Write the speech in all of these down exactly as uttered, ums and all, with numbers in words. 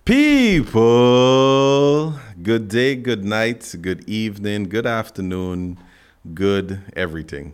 People, good day, good night, good evening, good afternoon, good everything.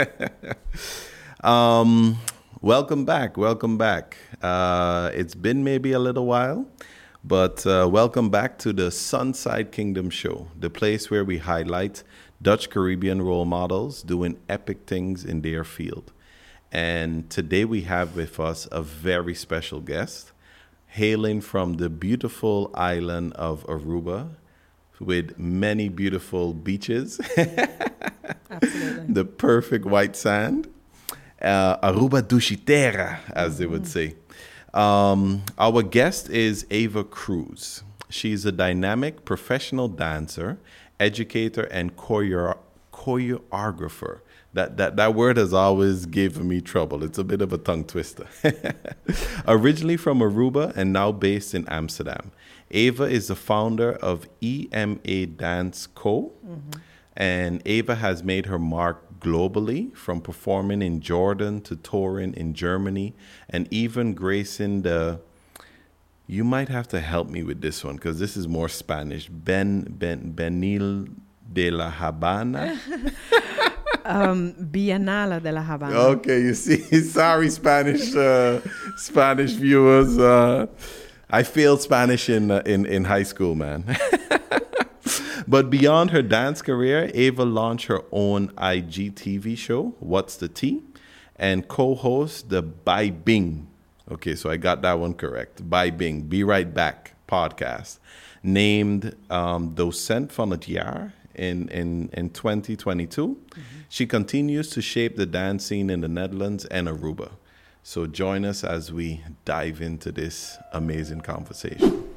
um, welcome back, welcome back. Uh, it's been maybe a little while, but uh, welcome back to the Sunside Kingdom Show, the place where we highlight Dutch Caribbean role models doing epic things in their field. And today we have with us a very special guest, hailing from the beautiful island of Aruba with many beautiful beaches. Absolutely. The perfect white sand. Uh, Aruba Dushitera, as mm-hmm. they would say. Um, our guest is Ava Cruz. She's a dynamic professional dancer, educator, and choreo- choreographer. That, that that word has always given me trouble. It's a bit of a tongue twister. Originally from Aruba and now based in Amsterdam, Ava is the founder of E M A Dance Co. Mm-hmm. And Ava has made her mark globally, from performing in Jordan to touring in Germany and even gracing the, you might have to help me with this one because this is more Spanish, Ben, Ben, Benil de la Habana. Um, Biennale de la Habana. Okay, you see, sorry, Spanish uh, Spanish viewers. Uh, I failed Spanish in, uh, in in high school, man. But beyond her dance career, Ava launched her own I G T V show, What's the Tea, and co-hosts the By Bing. Okay, so I got that one correct. By Bing, Be Right Back podcast, named um, Docent van het Jaar. In, in, in twenty twenty-two. Mm-hmm. She continues to shape the dance scene in the Netherlands and Aruba. So join us as we dive into this amazing conversation.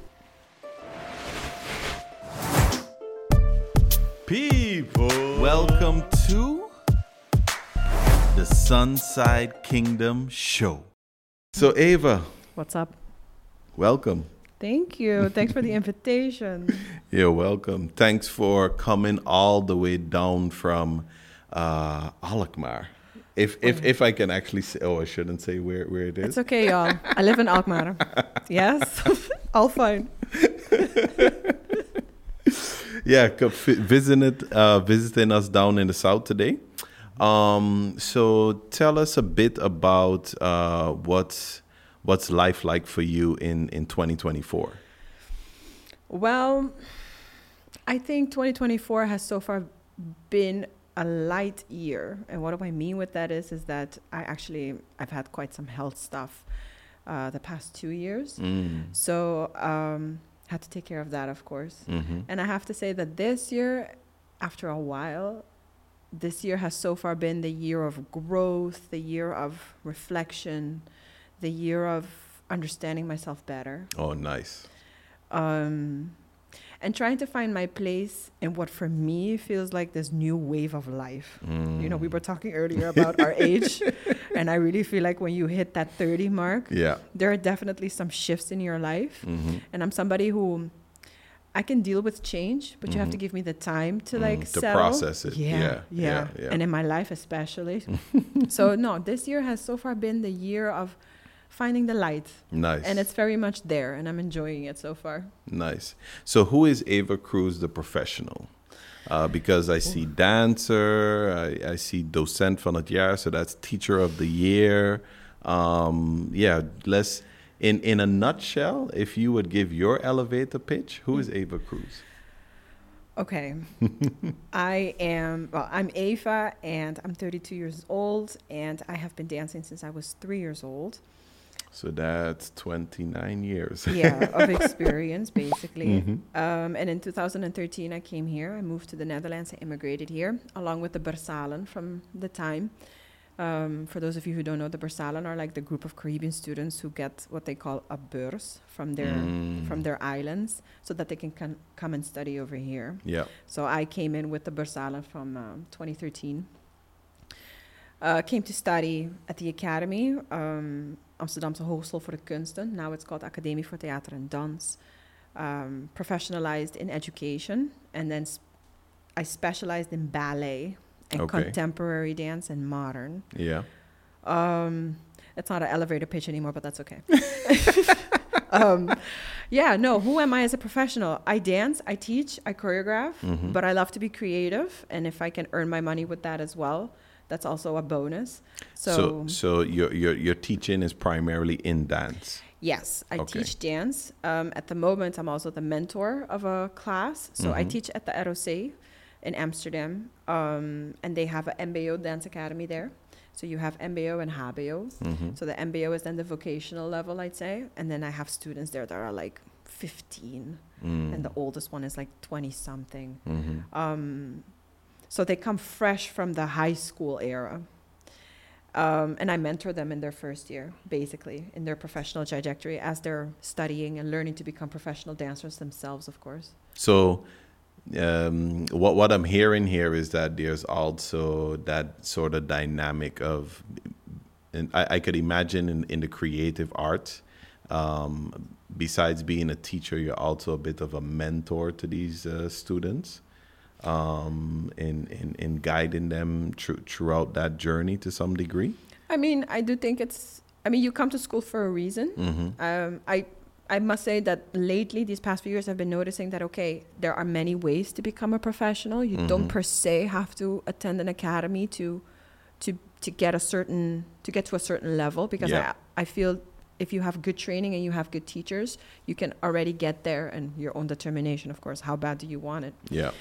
People, welcome to the Sunside Kingdom Show. So Ava. What's up? Welcome. Thank you. Thanks for the invitation. You're welcome. Thanks for coming all the way down from uh, Alkmaar. If if if I can actually say, oh, I shouldn't say where, where it is. It's okay, y'all. I live in Alkmaar. Yes, all fine. Yeah, visiting uh, visiting us down in the south today. Um, so tell us a bit about uh, what's. What's life like for you in, in twenty twenty-four? Well, I think twenty twenty-four has so far been a light year. And what do I mean with that is, is that I actually, I've had quite some health stuff uh, the past two years. Mm. So um, had to take care of that, of course. Mm-hmm. And I have to say that this year, after a while, this year has so far been the year of growth, the year of reflection, the year of understanding myself better. Oh, nice. Um, and trying to find my place in what for me feels like this new wave of life. Mm. You know, we were talking earlier about our age, and I really feel like when you hit that thirty mark, yeah, there are definitely some shifts in your life. Mm-hmm. And I'm somebody who, I can deal with change, but mm-hmm. you have to give me the time to like mm, to settle. process it. Yeah, yeah, yeah, yeah, yeah. And in my life especially. So no, this year has so far been the year of finding the light. Nice. And it's very much there, and I'm enjoying it so far. Nice. So who is Ava Cruz, the professional? Uh, because I see dancer, I, I see docent van het jaar, so that's teacher of the year. Um, yeah, let's, in, in a nutshell, if you would give your elevator pitch, who is Ava Cruz? Okay. I am, well, I'm Ava, and I'm thirty-two years old, and I have been dancing since I was three years old. So that's twenty-nine years. Yeah, of experience, basically. Mm-hmm. Um, and in two thousand thirteen, I came here. I moved to the Netherlands. I immigrated here, along with the Bersalen from the time. Um, for those of you who don't know, the Bersalen are like the group of Caribbean students who get what they call a beurs from their mm. from their islands, so that they can con- come and study over here. Yeah. So I came in with the Bersalen from um, twenty thirteen. Uh, came to study at the Academy, um, Amsterdamse Hogeschool voor de Kunsten. Now it's called Academie voor Theater en Dans. Um, professionalized in education, and then sp- I specialized in ballet and okay. contemporary dance and modern. Yeah. Um, it's not an elevator pitch anymore, but that's okay. um, yeah, no, who am I as a professional? I dance, I teach, I choreograph, Mhm. but I love to be creative. And if I can earn my money with that as well, that's also a bonus. So, So, so your your your teaching is primarily in dance. yes, I Okay. teach dance. Um, at the moment, I'm also the mentor of a class. So I Mhm. teach at the R O C in Amsterdam, um, and they have an M B O dance academy there. So you have M B O and H B O. Mhm. So the M B O is then the vocational level, I'd say. And then I have students there that are like fifteen, Mm. and the oldest one is like twenty something. Mhm. Um, so they come fresh from the high school era. Um, and I mentor them in their first year, basically, in their professional trajectory as they're studying and learning to become professional dancers themselves, of course. So, um, what what I'm hearing here is that there's also that sort of dynamic of, and I, I could imagine in, in the creative arts, um, besides being a teacher, you're also a bit of a mentor to these uh, students, um, in, in in guiding them through, throughout that journey to some degree. I mean, I do think it's, I mean, you come to school for a reason. Mm-hmm. Um, I I must say that lately, these past few years, I've been noticing that, okay, there are many ways to become a professional. You Mhm. don't per se have to attend an academy to to to get a certain to get to a certain level, because Yeah. I I feel if you have good training and you have good teachers, you can already get there, and your own determination, of course. How bad do you want it? Yeah.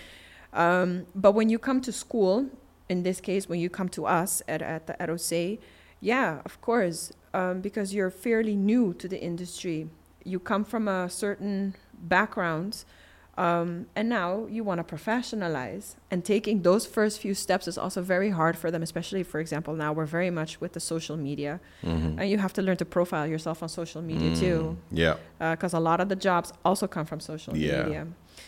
Um, but when you come to school, in this case, when you come to us at, at the R O C, yeah, of course, um, because you're fairly new to the industry. You come from a certain background, um, and now you want to professionalize. And taking those first few steps is also very hard for them, especially, for example, now we're very much with the social media. Mm-hmm. And you have to learn to profile yourself on social media too, Yeah. because a lot of the jobs also come from social Yeah. media.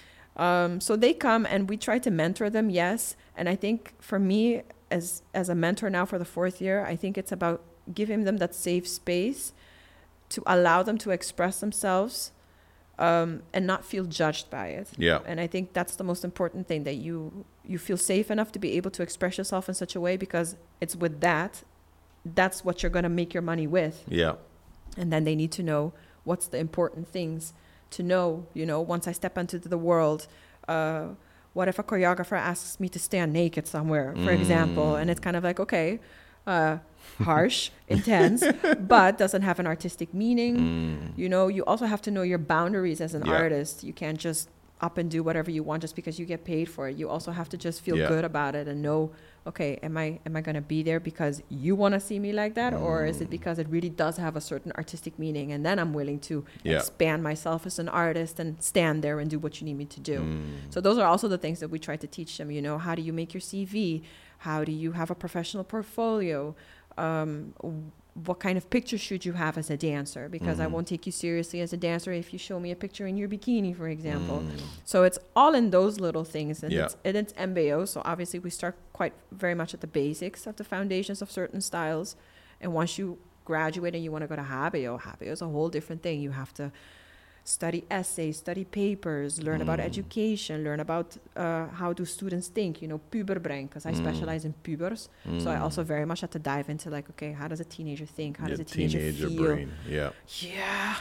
Um, so they come and we try to mentor them, yes. And I think for me, as as a mentor now for the fourth year, I think it's about giving them that safe space to allow them to express themselves, um, and not feel judged by it. Yeah. And I think that's the most important thing, that you you feel safe enough to be able to express yourself in such a way, because it's with that, that's what you're going to make your money with. Yeah. And then they need to know what's the important things to know, you know, once I step into the world. Uh, what if a choreographer asks me to stand naked somewhere, for Mm. example? And it's kind of like, okay, uh, harsh, intense, but doesn't have an artistic meaning. Mm. You know, you also have to know your boundaries as an Yeah. artist. You can't just up and do whatever you want just because you get paid for it. You also have to just feel Yeah. good about it and know, okay, am I am I going to be there because you want to see me like that, or is it because it really does have a certain artistic meaning, and then I'm willing to Yeah. expand myself as an artist and stand there and do what you need me to do. Mm. So those are also the things that we try to teach them. You know, how do you make your C V? How do you have a professional portfolio? Um, what kind of picture should you have as a dancer? Because I Mhm. won't take you seriously as a dancer if you show me a picture in your bikini, for example. Mm. So it's all in those little things. And, Yeah. it's, and it's M B O. So obviously we start quite very much at the basics of the foundations of certain styles. And once you graduate and you want to go to H B O, H B O is a whole different thing. You have to study essays, study papers, learn about Mm. education, learn about uh, how do students think, you know, puberbrein, because I Mm. specialize in pubers. So I Mm. also very much have to dive into like, okay, how does a teenager think? How Your does a teenager, teenager feel? brain. Yeah. Yeah.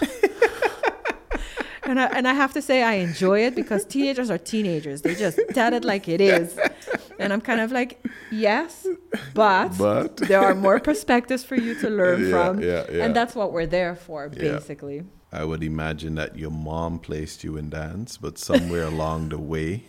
and, I, and I have to say I enjoy it, because teenagers are teenagers. They just tell it like it is. And I'm kind of like, yes, but, But there are more perspectives for you to learn Yeah, from. yeah, yeah. And that's what we're there for, Yeah. basically. I would imagine that your mom placed you in dance, but somewhere along the way,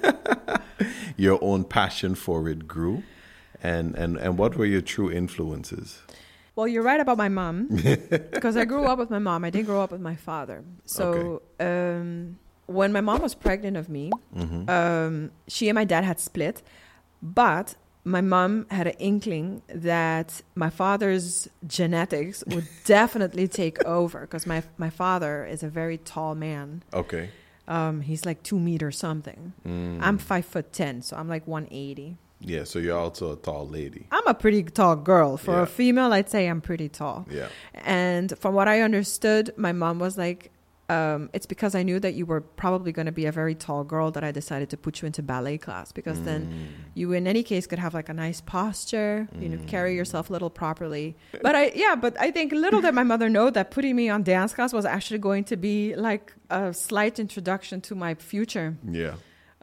your own passion for it grew. And, and, and what were your true influences? Well, you're right about my mom, because I grew up with my mom. I didn't grow up with my father. So um, when my mom was pregnant of me, Mm-hmm. um, she and my dad had split, but my mom had an inkling that my father's genetics would definitely take over, because my, my father is a very tall man. Okay. Um, he's like two meters something. Mm. I'm five foot ten, so I'm like one eighty. Yeah, so you're also a tall lady. I'm a pretty tall girl. For Yeah. a female, I'd say I'm pretty tall. Yeah. And from what I understood, my mom was like, um, it's because I knew that you were probably going to be a very tall girl that I decided to put you into ballet class, because mm. then you in any case could have like a nice posture, mm. you know, carry yourself a little properly. But I, yeah, but I think little did my mother know that putting me on dance class was actually going to be like a slight introduction to my future. Yeah.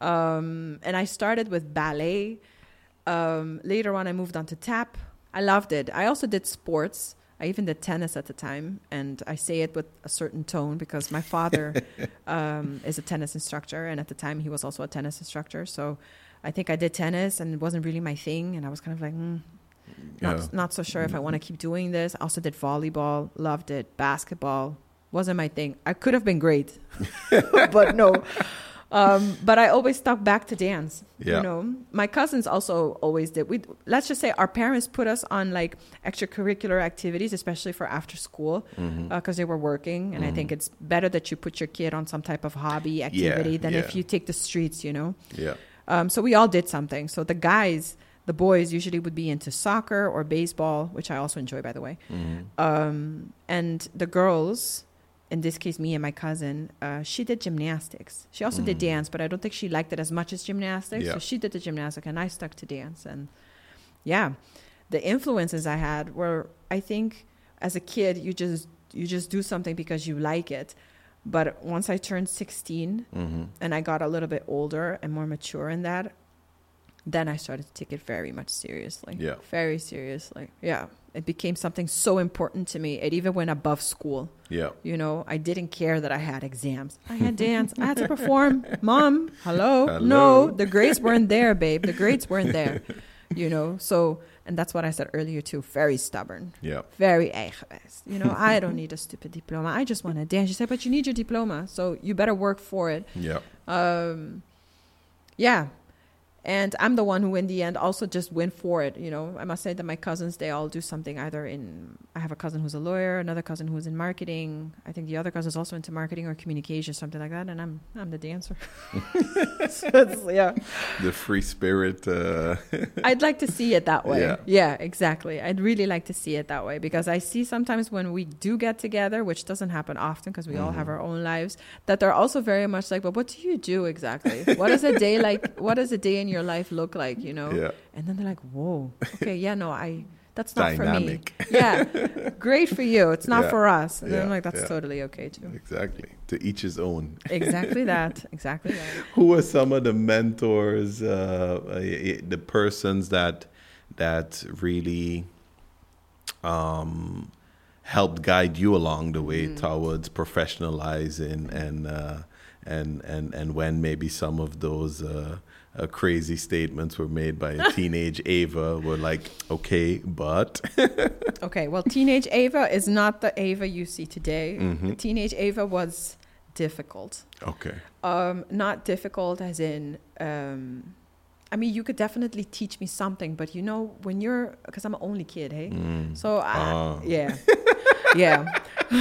Um, and I started with ballet. Um, later on, I moved on to tap. I loved it. I also did sports. I even did tennis at the time, and I say it with a certain tone because my father um, is a tennis instructor, and at the time he was also a tennis instructor. So I think I did tennis, and it wasn't really my thing, and I was kind of like, mm, not, yeah. not so sure if I want to keep doing this. I also did volleyball, loved it. Basketball wasn't my thing. I could have been great, but no. Um, but I always stuck back to dance. Yeah. You know, my cousins also always did. We let's just say our parents put us on like extracurricular activities, especially for after school, because mm-hmm. uh, they were working. And mm-hmm. I think it's better that you put your kid on some type of hobby activity yeah, than yeah. if you take the streets. You know. Yeah. Um, so we all did something. So the guys, the boys, usually would be into soccer or baseball, which I also enjoy, by the way. Mm-hmm. Um, and the girls, in this case, me and my cousin, uh, she did gymnastics. She also mm. did dance, but I don't think she liked it as much as gymnastics. Yeah. So she did the gymnastics, and I stuck to dance. And yeah, the influences I had were, I think, as a kid, you just you just do something because you like it. But once I turned sixteen mm-hmm. and I got a little bit older and more mature in that, then I started to take it very much seriously. Yeah. Very seriously. Yeah. It became something so important to me. It even went above school. Yeah. You know, I didn't care that I had exams. I had dance. I had to perform. Mom, hello? hello? No, the grades weren't there, babe. The grades weren't there. You know, so, and that's what I said earlier too. Very stubborn. Yeah. Very eigenwijs. You know, I don't need a stupid diploma. I just want to dance. She said, but you need your diploma. So you better work for it. Yeah. Um, yeah. And I'm the one who, in the end, also just went for it. You know, I must say that my cousins, they all do something either in, I have a cousin who's a lawyer, another cousin who's in marketing. I think the other cousin is also into marketing or communication, something like that. And I'm I'm the dancer. So it's, yeah. The free spirit. Uh... I'd like to see it that way. Yeah. yeah, exactly. I'd really like to see it that way, because I see sometimes when we do get together, which doesn't happen often because we mm-hmm. all have our own lives, that they're also very much like, but what do you do exactly? What is a day like? What is a day in your life look like, you know? Yeah. And then they're like, whoa, okay, yeah, no, I that's not Dynamic. for me. Yeah. Great for you. It's not yeah. for us. And yeah. then I'm like, that's yeah. totally okay too. Exactly. To each his own. Exactly that. Exactly that. Who are some of the mentors, uh, uh, the persons that that really um, helped guide you along the way mm. towards professionalizing and uh, and and and when maybe some of those uh, uh, crazy statements were made by a teenage Ava were like, okay, but okay, well, teenage Ava is not the Ava you see today. Mm-hmm. Teenage Ava was difficult. Okay. Um, not difficult as in, um, I mean, you could definitely teach me something, but you know, when you're, because I'm an only kid, hey? Mm. So, I, ah. yeah. yeah.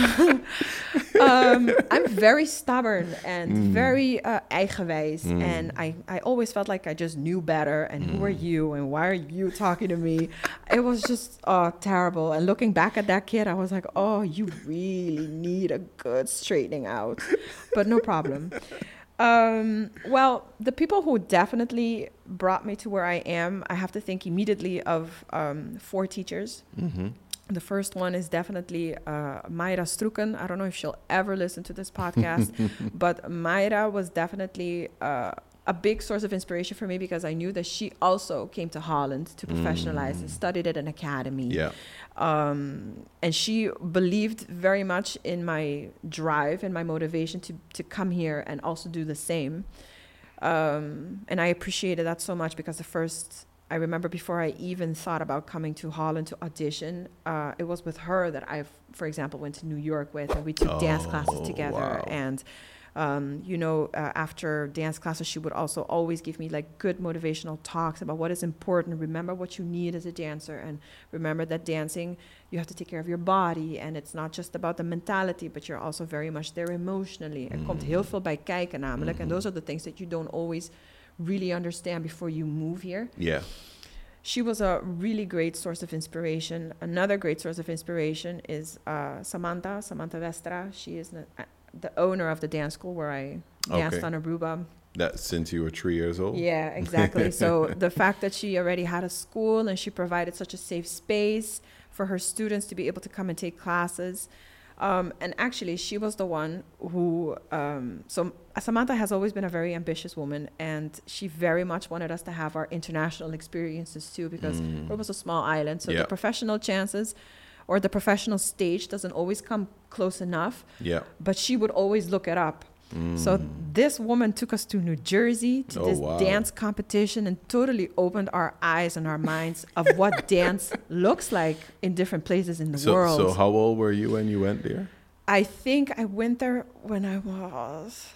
um, I'm very stubborn and mm. very uh, eigenwijs. Mm. And I, I always felt like I just knew better. And mm. who are you? And why are you talking to me? It was just uh, terrible. And looking back at that kid, I was like, oh, you really need a good straightening out. But no problem. Um, well, the people who definitely brought me to where I am, I have to think immediately of um, four teachers. Mm-hmm. The first one is definitely uh, Mayra Struken. I don't know if she'll ever listen to this podcast, but Mayra was definitely uh, a big source of inspiration for me, because I knew that she also came to Holland to professionalize mm. and studied at an academy. Yeah. Um, and she believed very much in my drive and my motivation to, to come here and also do the same. Um, and I appreciated that so much, because the first... I remember before I even thought about coming to Holland to audition, uh, it was with her that I, for example, went to New York with, and we took oh, dance classes together. Wow. And, um, you know, uh, after dance classes, she would also always give me like good motivational talks about what is important. Remember what you need as a dancer, and remember that dancing, you have to take care of your body, and it's not just about the mentality, but you're also very much there emotionally. Er mm. komt heel veel bij kijken namelijk, mm-hmm. and those are the things that you don't always really understand before you move here. Yeah. She was a really great source of inspiration. Another great source of inspiration is uh, Samantha, Samantha Vestra. She is an, the owner of the dance school where I danced Okay. on Aruba. That since you were three years old? Yeah, exactly. So the fact that she already had a school and she provided such a safe space for her students to be able to come and take classes. Um, and actually, she was the one who, um, so Samantha has always been a very ambitious woman, and she very much wanted us to have our international experiences too, because Mm. it was a small island. So Yeah. the professional chances or the professional stage doesn't always come close enough, Yeah. but she would always look it up. Mm. So this woman took us to New Jersey to Oh, this wow. dance competition and totally opened our eyes and our minds of what dance looks like in different places in the so, world. so how old were you when you went there? I think I went there when I was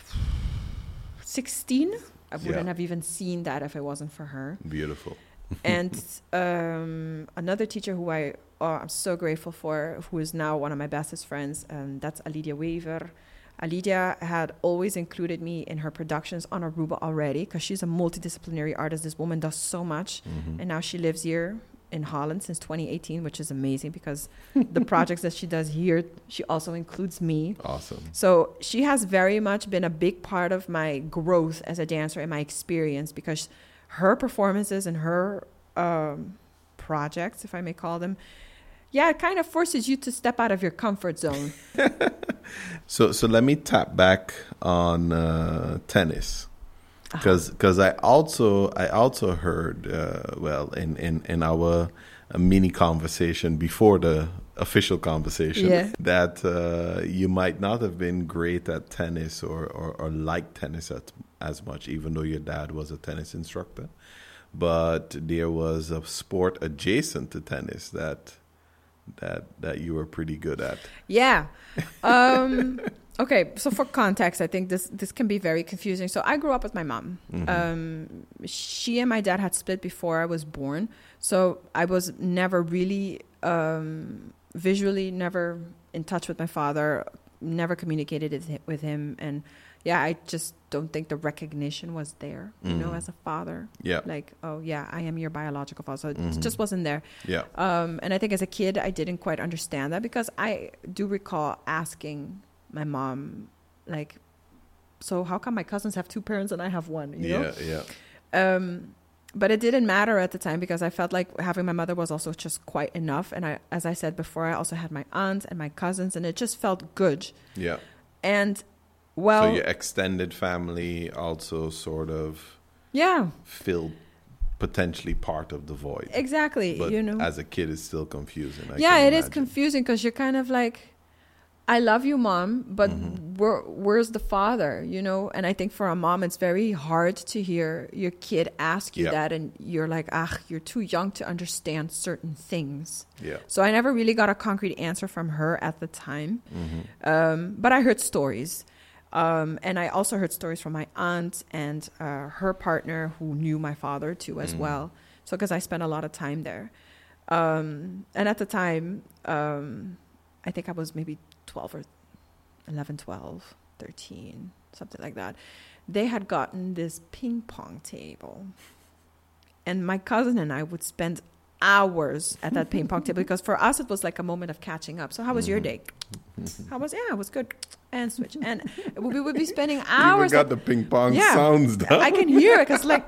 sixteen. I wouldn't Yeah. have even seen that if it wasn't for her. Beautiful. And um, another teacher who I oh, I'm so grateful for, who is now one of my bestest friends, um, that's Alidia Weaver. Alidia had always included me in her productions on Aruba already, because she's a multidisciplinary artist. This woman does so much. Mhm. And now she lives here in Holland since twenty eighteen, which is amazing, because the projects that she does here, she also includes me. Awesome. So she has very much been a big part of my growth as a dancer and my experience, because her performances and her um, projects, if I may call them, yeah, it kind of forces you to step out of your comfort zone. So so let me tap back on uh, tennis, Uh-huh. because because I also I also heard uh, well in in in our uh, mini conversation before the official conversation Yeah. that uh, you might not have been great at tennis or or, or like tennis at, as much, even though your dad was a tennis instructor, but there was a sport adjacent to tennis that that that you were pretty good at. Yeah. Um, okay. So for context, I think this this can be very confusing. So I grew up with my mom. Mhm. Um, she and my dad had split before I was born. So I was never really um, visually, never in touch with my father, never communicated with hi- with him. And yeah, I just don't think the recognition was there, you know, Mhm. as a father. Yeah. Like, oh, yeah, I am your biological father. So it Mhm. just wasn't there. Yeah. Um, and I think as a kid, I didn't quite understand that, because I do recall asking my mom, like, so how come my cousins have two parents and I have one, you know? Yeah, yeah. Um, but it didn't matter at the time, because I felt like having my mother was also just quite enough. And I, as I said before, I also had my aunt and my cousins, and it just felt good. Yeah. And, well, So your extended family also sort of yeah, filled potentially part of the void. exactly. But you know, as a kid, it's still confusing. I yeah, can it is imagine. confusing, because you're kind of like, I love you, Mom, but Mhm. where, where's the father, you know? And I think for a mom, it's very hard to hear your kid ask you Yeah. that, and you're like, ah, you're too young to understand certain things. Yeah. So I never really got a concrete answer from her at the time. Mhm. Um, but I heard stories. Um, and I also heard stories from my aunt and uh, her partner, who knew my father too as Mm. well. So because I spent a lot of time there. Um, and at the time, um, I think I was maybe twelve or eleven, twelve, thirteen, something like that. They had gotten this ping pong table. And my cousin and I would spend hours at that ping pong table, because for us, it was like a moment of catching up. So how was your Mhm. day? How was, yeah, it was good. And switch. And we would be spending You hours. even got at- the ping pong Yeah. sounds down. I can hear it, because like,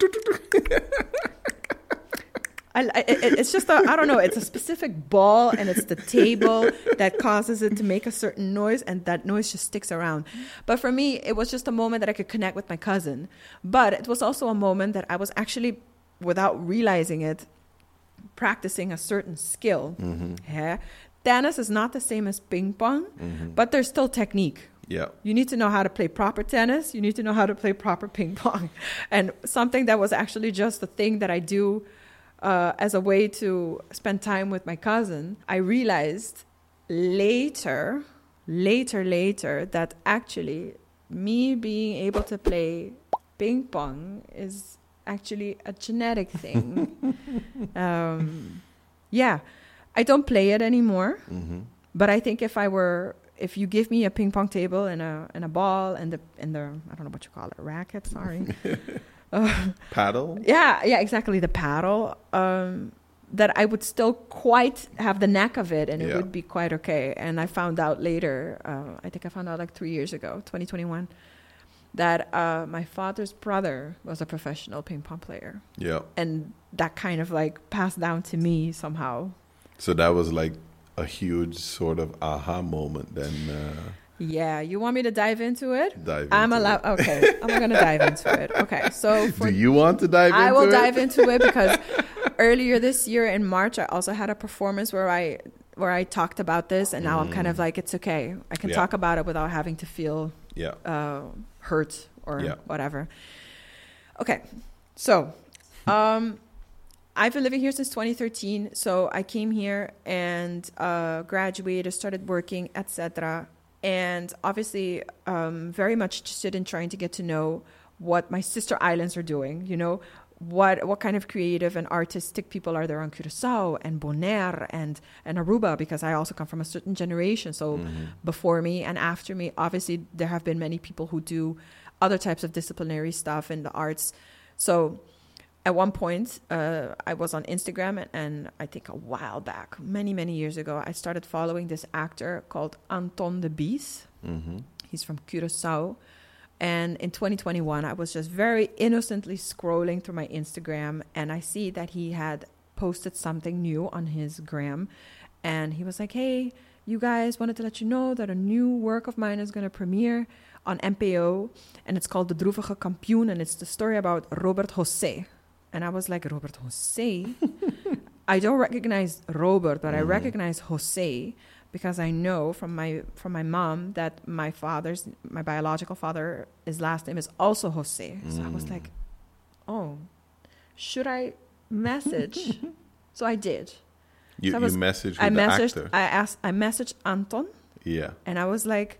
I, I, it, it's just a, I don't know, it's a specific ball, and it's the table that causes it to make a certain noise, and that noise just sticks around. But for me, it was just a moment that I could connect with my cousin. But it was also a moment that I was actually, without realizing it, practicing a certain skill. Mhm. Yeah. Tennis is not the same as ping pong, Mhm. but there's still technique. Yeah. You need to know how to play proper tennis. You need to know how to play proper ping pong. And something that was actually just a thing that I do uh, as a way to spend time with my cousin, I realized later, later, later, that actually me being able to play ping pong is actually a genetic thing. um, yeah, I don't play it anymore. Mhm. But I think if I were, if you give me a ping pong table and a and a ball and the and the I don't know what you call it, a racket. Sorry. uh, Paddle. yeah, yeah, exactly. The paddle. Um, that I would still quite have the knack of it, and it Yeah. would be quite okay. And I found out later, uh, I think I found out like three years ago, twenty twenty-one, that uh, my father's brother was a professional ping pong player. Yeah. And that kind of like passed down to me somehow. So that was like a huge sort of aha moment then. Uh, Yeah, you want me to dive into it? dive I'm into allowed. it. Okay, I'm going to dive into it. Okay, so for Do you want to dive I into will it? dive into it because earlier this year in March, I also had a performance where I where I talked about this, and now I'm kind of like, it's okay. I can Yeah. talk about it without having to feel Yeah. uh, hurt or Yeah. whatever. Okay, so um, I've been living here since twenty thirteen. So I came here and uh, graduated, started working, et cetera. And obviously, um, very much interested in trying to get to know what my sister islands are doing. You know, what what kind of creative and artistic people are there on Curaçao and Bonaire and and Aruba, because I also come from a certain generation. So Mm-hmm. before me and after me, obviously there have been many people who do other types of disciplinary stuff in the arts. So at one point, uh, I was on Instagram, and, and I think a while back, many, many years ago, I started following this actor called Anton de Bies. Mm-hmm. He's from Curaçao. And in twenty twenty-one, I was just very innocently scrolling through my Instagram, and I see that he had posted something new on his gram. And he was like, hey, you guys, wanted to let you know that a new work of mine is going to premiere on N P O, and it's called De Droevige Kampioen, and it's the story about Robert José. And I was like, Robert José? I don't recognize Robert, but I Mhm. recognize José, because I know from my from my mom that my father's, my biological father, his last name is also José. So I was Mm. like, oh, should I message? So I did. You, So I you was- messaged with I the messaged. actor. I asked. I messaged Anton, Yeah. and I was like,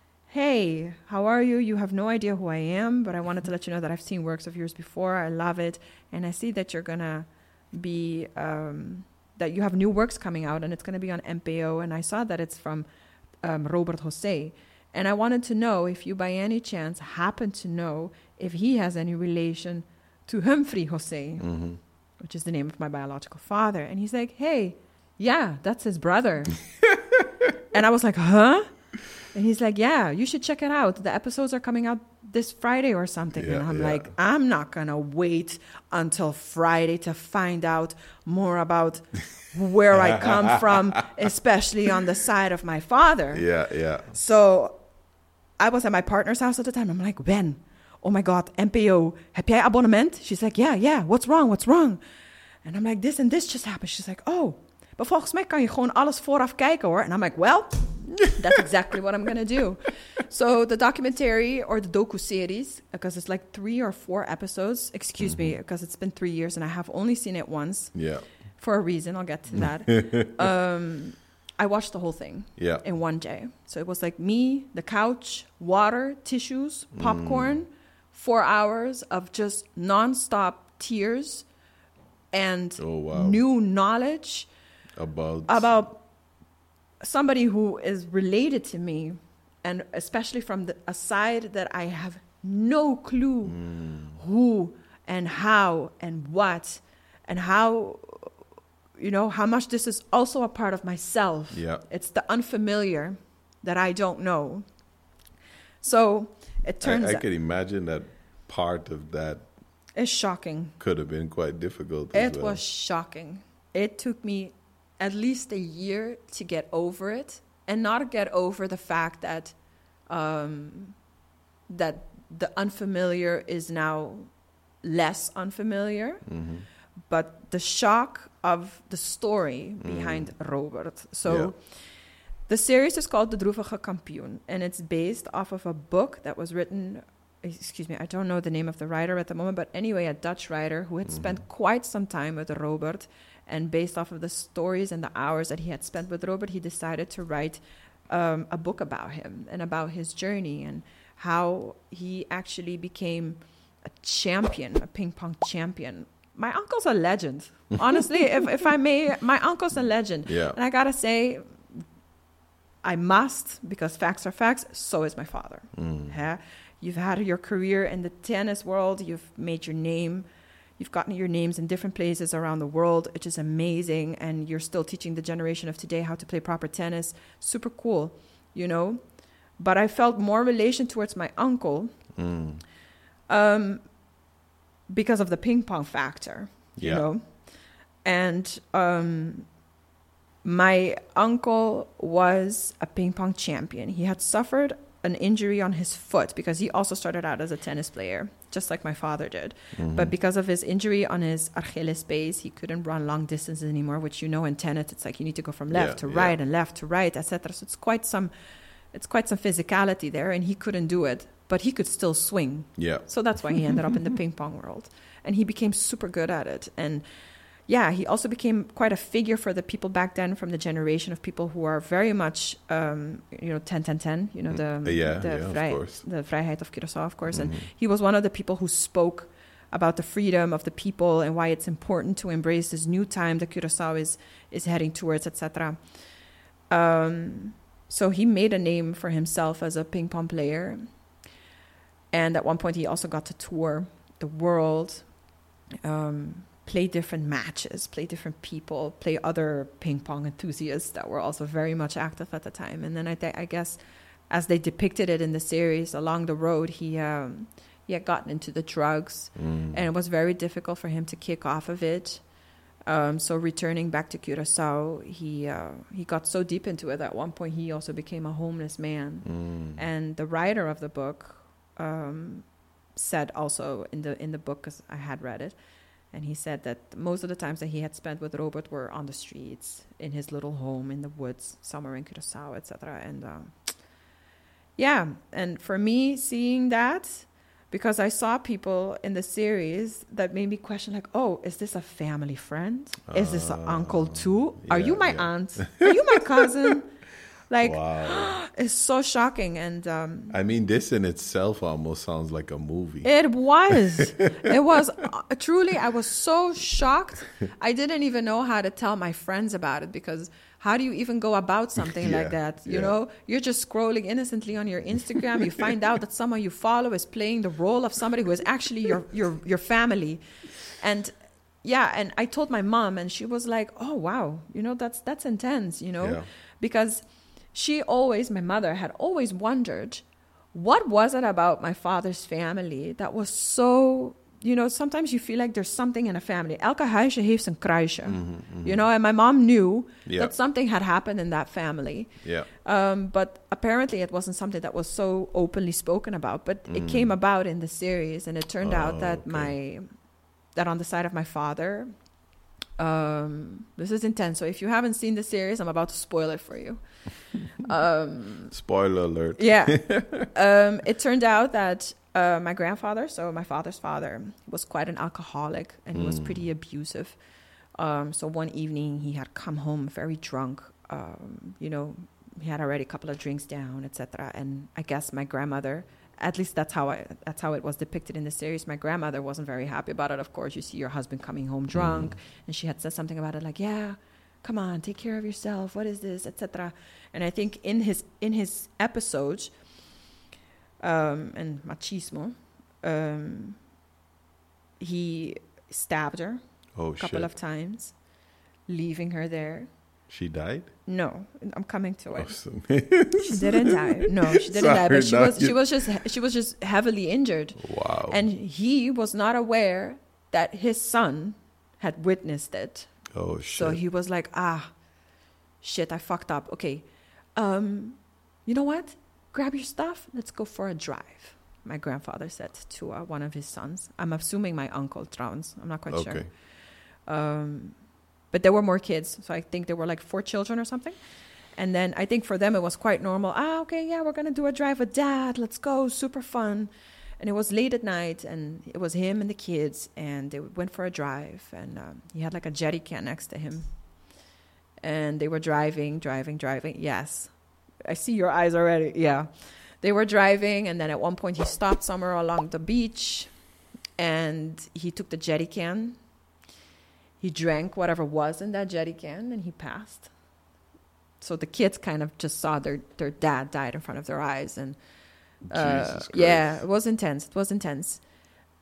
hey, how are you? You have no idea who I am, but I wanted to let you know that I've seen works of yours before. I love it. And I see that you're going to be, um, that you have new works coming out, and it's going to be on N P O. And I saw that it's from um, Robert José. And I wanted to know if you by any chance happen to know if he has any relation to Humphrey José, Mm-hmm. which is the name of my biological father. And he's like, hey, yeah, that's his brother. And I was like, huh? And he's like, yeah, you should check it out. The episodes are coming out this Friday or something. Yeah, and I'm yeah. like, I'm not going to wait until Friday to find out more about where I come from, especially on the side of my father. Yeah, yeah. So I was at my partner's house at the time. I'm like, Ben, oh my God, N P O, heb jij abonnement? She's like, yeah, yeah, what's wrong, what's wrong? And I'm like, this and this just happened. She's like, oh, maar volgens mij kan je gewoon alles vooraf kijken hoor. And I'm like, well, that's exactly what I'm going to do. So the documentary or the docu-series, because it's like three or four episodes, excuse me, because it's been three years and I have only seen it once Yeah. for a reason. I'll get to that. um, I watched the whole thing Yeah. in one day. So it was like me, the couch, water, tissues, popcorn, four hours of just nonstop tears and Oh, wow. new knowledge About. about somebody who is related to me, and especially from the, a side that I have no clue Mm. who and how and what and how, you know, how much this is also a part of myself. Yeah. It's the unfamiliar that I don't know. So it turns I, I out could imagine that part of that it's shocking. could have been quite difficult. as It well. was shocking. It took me at least a year to get over it, and not get over the fact that um, that the unfamiliar is now less unfamiliar, Mhm. but the shock of the story behind Robert. So Yeah. the series is called De Droevige Kampioen, and it's based off of a book that was written, excuse me, I don't know the name of the writer at the moment, but anyway, a Dutch writer who had spent quite some time with Robert, and based off of the stories and the hours that he had spent with Robert, he decided to write um, a book about him and about his journey and how he actually became a champion, a ping pong champion. My uncle's a legend. Honestly, if, if I may, my uncle's a legend. Yeah. And I gotta say, I must, because facts are facts, so is my father. Mm. Yeah? You've had your career in the tennis world, you've made your name, You've gotten your names in different places around the world, which is amazing. And you're still teaching the generation of today how to play proper tennis. Super cool, you know. But I felt more relation towards my uncle mm. um, because of the ping pong factor, you yeah. know. And um, my uncle was a ping pong champion. He had suffered an injury on his foot because he also started out as a tennis player, just like my father did. Mm-hmm. But because of his injury on his Achilles base, he couldn't run long distances anymore, which, you know, in tennis, it's like you need to go from left yeah, to yeah. right and left to right, et cetera. So it's quite some, it's quite some physicality there, and he couldn't do it, but he could still swing. Yeah. So that's why he ended up in the ping pong world, and he became super good at it. And yeah, he also became quite a figure for the people back then from the generation of people who are very much, um, you know, ten ten ten, you know, the yeah, the, yeah, vrij- of course. the Vrijheid of Curaçao, of course. Mm-hmm. And he was one of the people who spoke about the freedom of the people and why it's important to embrace this new time that Curaçao is, is heading towards, et cetera. Um, so he made a name for himself as a ping pong player. And at one point, he also got to tour the world, um, play different matches, play different people, play other ping pong enthusiasts that were also very much active at the time. And then I, th- I guess as they depicted it in the series, along the road, he um, he had gotten into the drugs, mm. and it was very difficult for him to kick off of it. Um, so returning back to Curaçao, he uh, he got so deep into it that at one point he also became a homeless man. Mm. And the writer of the book um, said also in the in the book, because I had read it, and he said that most of the times that he had spent with Robert were on the streets, in his little home in the woods, somewhere in Curaçao, et cetera. And um, yeah, and for me, seeing that, because I saw people in the series that made me question, like, oh, is this a family friend? Is this an uncle too? Yeah, Are you my yeah. aunt? Are you my cousin? Like, wow. It's so shocking. And um, I mean, this in itself almost sounds like a movie. It was. It was uh, truly, I was so shocked. I didn't even know how to tell my friends about it, because how do you even go about something yeah, like that? You yeah. know, you're just scrolling innocently on your Instagram. You find out that someone you follow is playing the role of somebody who is actually your, your, your family. And yeah, and I told my mom, and she was like, oh, wow, you know, that's, that's intense, you know, yeah. because she always, my mother had always wondered, what was it about my father's family that was so, you know, sometimes you feel like there's something in a family. Elke huisje heeft zijn kruisje, mm-hmm, mm-hmm. you know, and my mom knew yeah. that something had happened in that family. Yeah. Um, but apparently it wasn't something that was so openly spoken about, but mm. it came about in the series, and it turned oh, out that okay. my, that on the side of my father, um, this is intense. So if you haven't seen the series, I'm about to spoil it for you. Um, Spoiler alert. Yeah. um, it turned out that uh, my grandfather, so my father's father, was quite an alcoholic, and he mm. was pretty abusive. Um, so one evening he had come home very drunk. Um, you know, he had already a couple of drinks down, et cetera. And I guess my grandmother, at least that's how I, that's how it was depicted in the series. My grandmother wasn't very happy about it. Of course, you see your husband coming home drunk, mm. and she had said something about it like, yeah, come on, take care of yourself. What is this, et cetera. And I think in his in his episodes, um, and machismo, um, he stabbed her oh, a couple shit. of times, leaving her there. She died? No, I'm coming to it. Awesome. She didn't die. No, she didn't Sorry, die. But she was you. she was just she was just heavily injured. Wow. And he was not aware that his son had witnessed it. Oh shit. So he was like, ah, shit, I fucked up. Okay, um, you know what? Grab your stuff. Let's go for a drive. My grandfather said to uh, one of his sons. I'm assuming my uncle, Trouwens. I'm not quite okay. sure. Um, but there were more kids. So I think there were like four children or something. And then I think for them it was quite normal. Ah, okay, yeah, we're going to do a drive with dad. Let's go. Super fun. And it was late at night, and it was him and the kids, and they went for a drive. And um, he had like a jerry can next to him. And they were driving, driving, driving. Yes. I see your eyes already. Yeah. They were driving, and then at one point he stopped somewhere along the beach, and he took the jerry can. He drank whatever was in that jerry can, and he passed. So the kids kind of just saw their, their dad died in front of their eyes. And uh, yeah, it was intense. It was intense.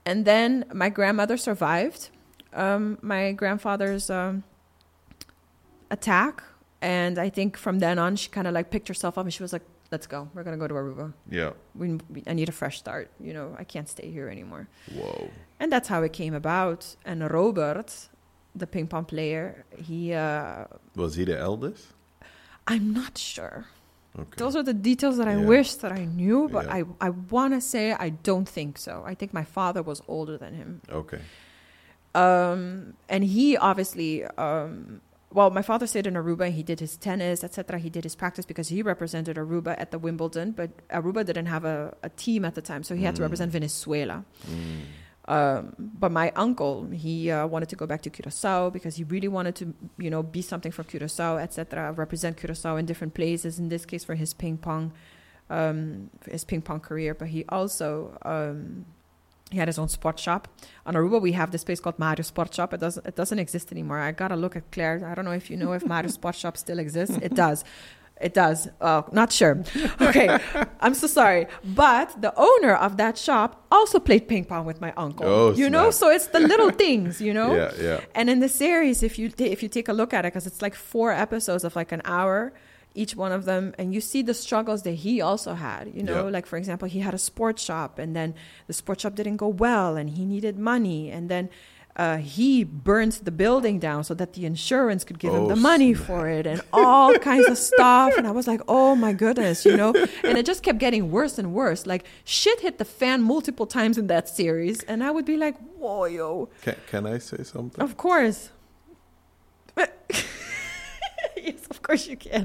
And then my grandmother survived um, my grandfather's um, attack. And I think from then on, she kind of like picked herself up and she was like, let's go. We're going to go to Aruba. Yeah. We, we, I need a fresh start. You know, I can't stay here anymore. Whoa. And that's how it came about. And Robert, the ping pong player, he... Uh, was he the eldest? I'm not sure. Okay. Those are the details that I Yeah. wish that I knew, but Yeah. I, I want to say I don't think so. I think my father was older than him. Okay. Um, and he obviously... Um, Well, my father stayed in Aruba. He did his tennis, et cetera. He did his practice because he represented Aruba at the Wimbledon. But Aruba didn't have a, a team at the time, so he had to represent Venezuela. Mm. Um, but my uncle, he uh, wanted to go back to Curacao because he really wanted to, you know, be something for Curacao, et cetera. Represent Curacao in different places. In this case, for his ping pong, um, his ping pong career. But he also... Um, He had his own sport shop. On Aruba, we have this place called Mario Sport Shop. It doesn't, it doesn't exist anymore. I got to look at Claire. I don't know if you know if Mario Sport Shop still exists. It does. It does. Uh, not sure. Okay. I'm so sorry. But the owner of that shop also played ping pong with my uncle. Oh, you snap. know? So it's the little things, you know? Yeah, yeah. And in the series, if you, ta- if you take a look at it, because it's like four episodes of like an hour, each one of them, and you see the struggles that he also had, you know, Yeah. like, for example, he had a sports shop and then the sports shop didn't go well and he needed money. And then uh, he burnt the building down so that the insurance could give him Oh, the money snap. for it and all kinds of stuff. And I was like, oh my goodness, you know, and it just kept getting worse and worse. Like shit hit the fan multiple times in that series. And I would be like, whoa, yo. Can, can I say something? Of course. Yes, of course you can.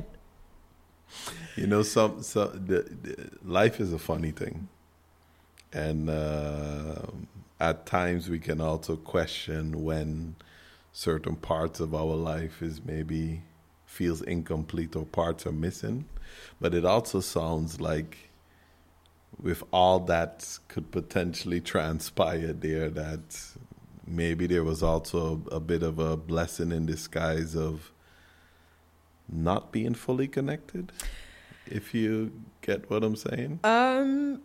You know, some, some the, the, life is a funny thing. And uh, at times we can also question when certain parts of our life is maybe feels incomplete or parts are missing. But it also sounds like with all that could potentially transpire there, that maybe there was also a, a bit of a blessing in disguise of not being fully connected. If you get what I'm saying? Um,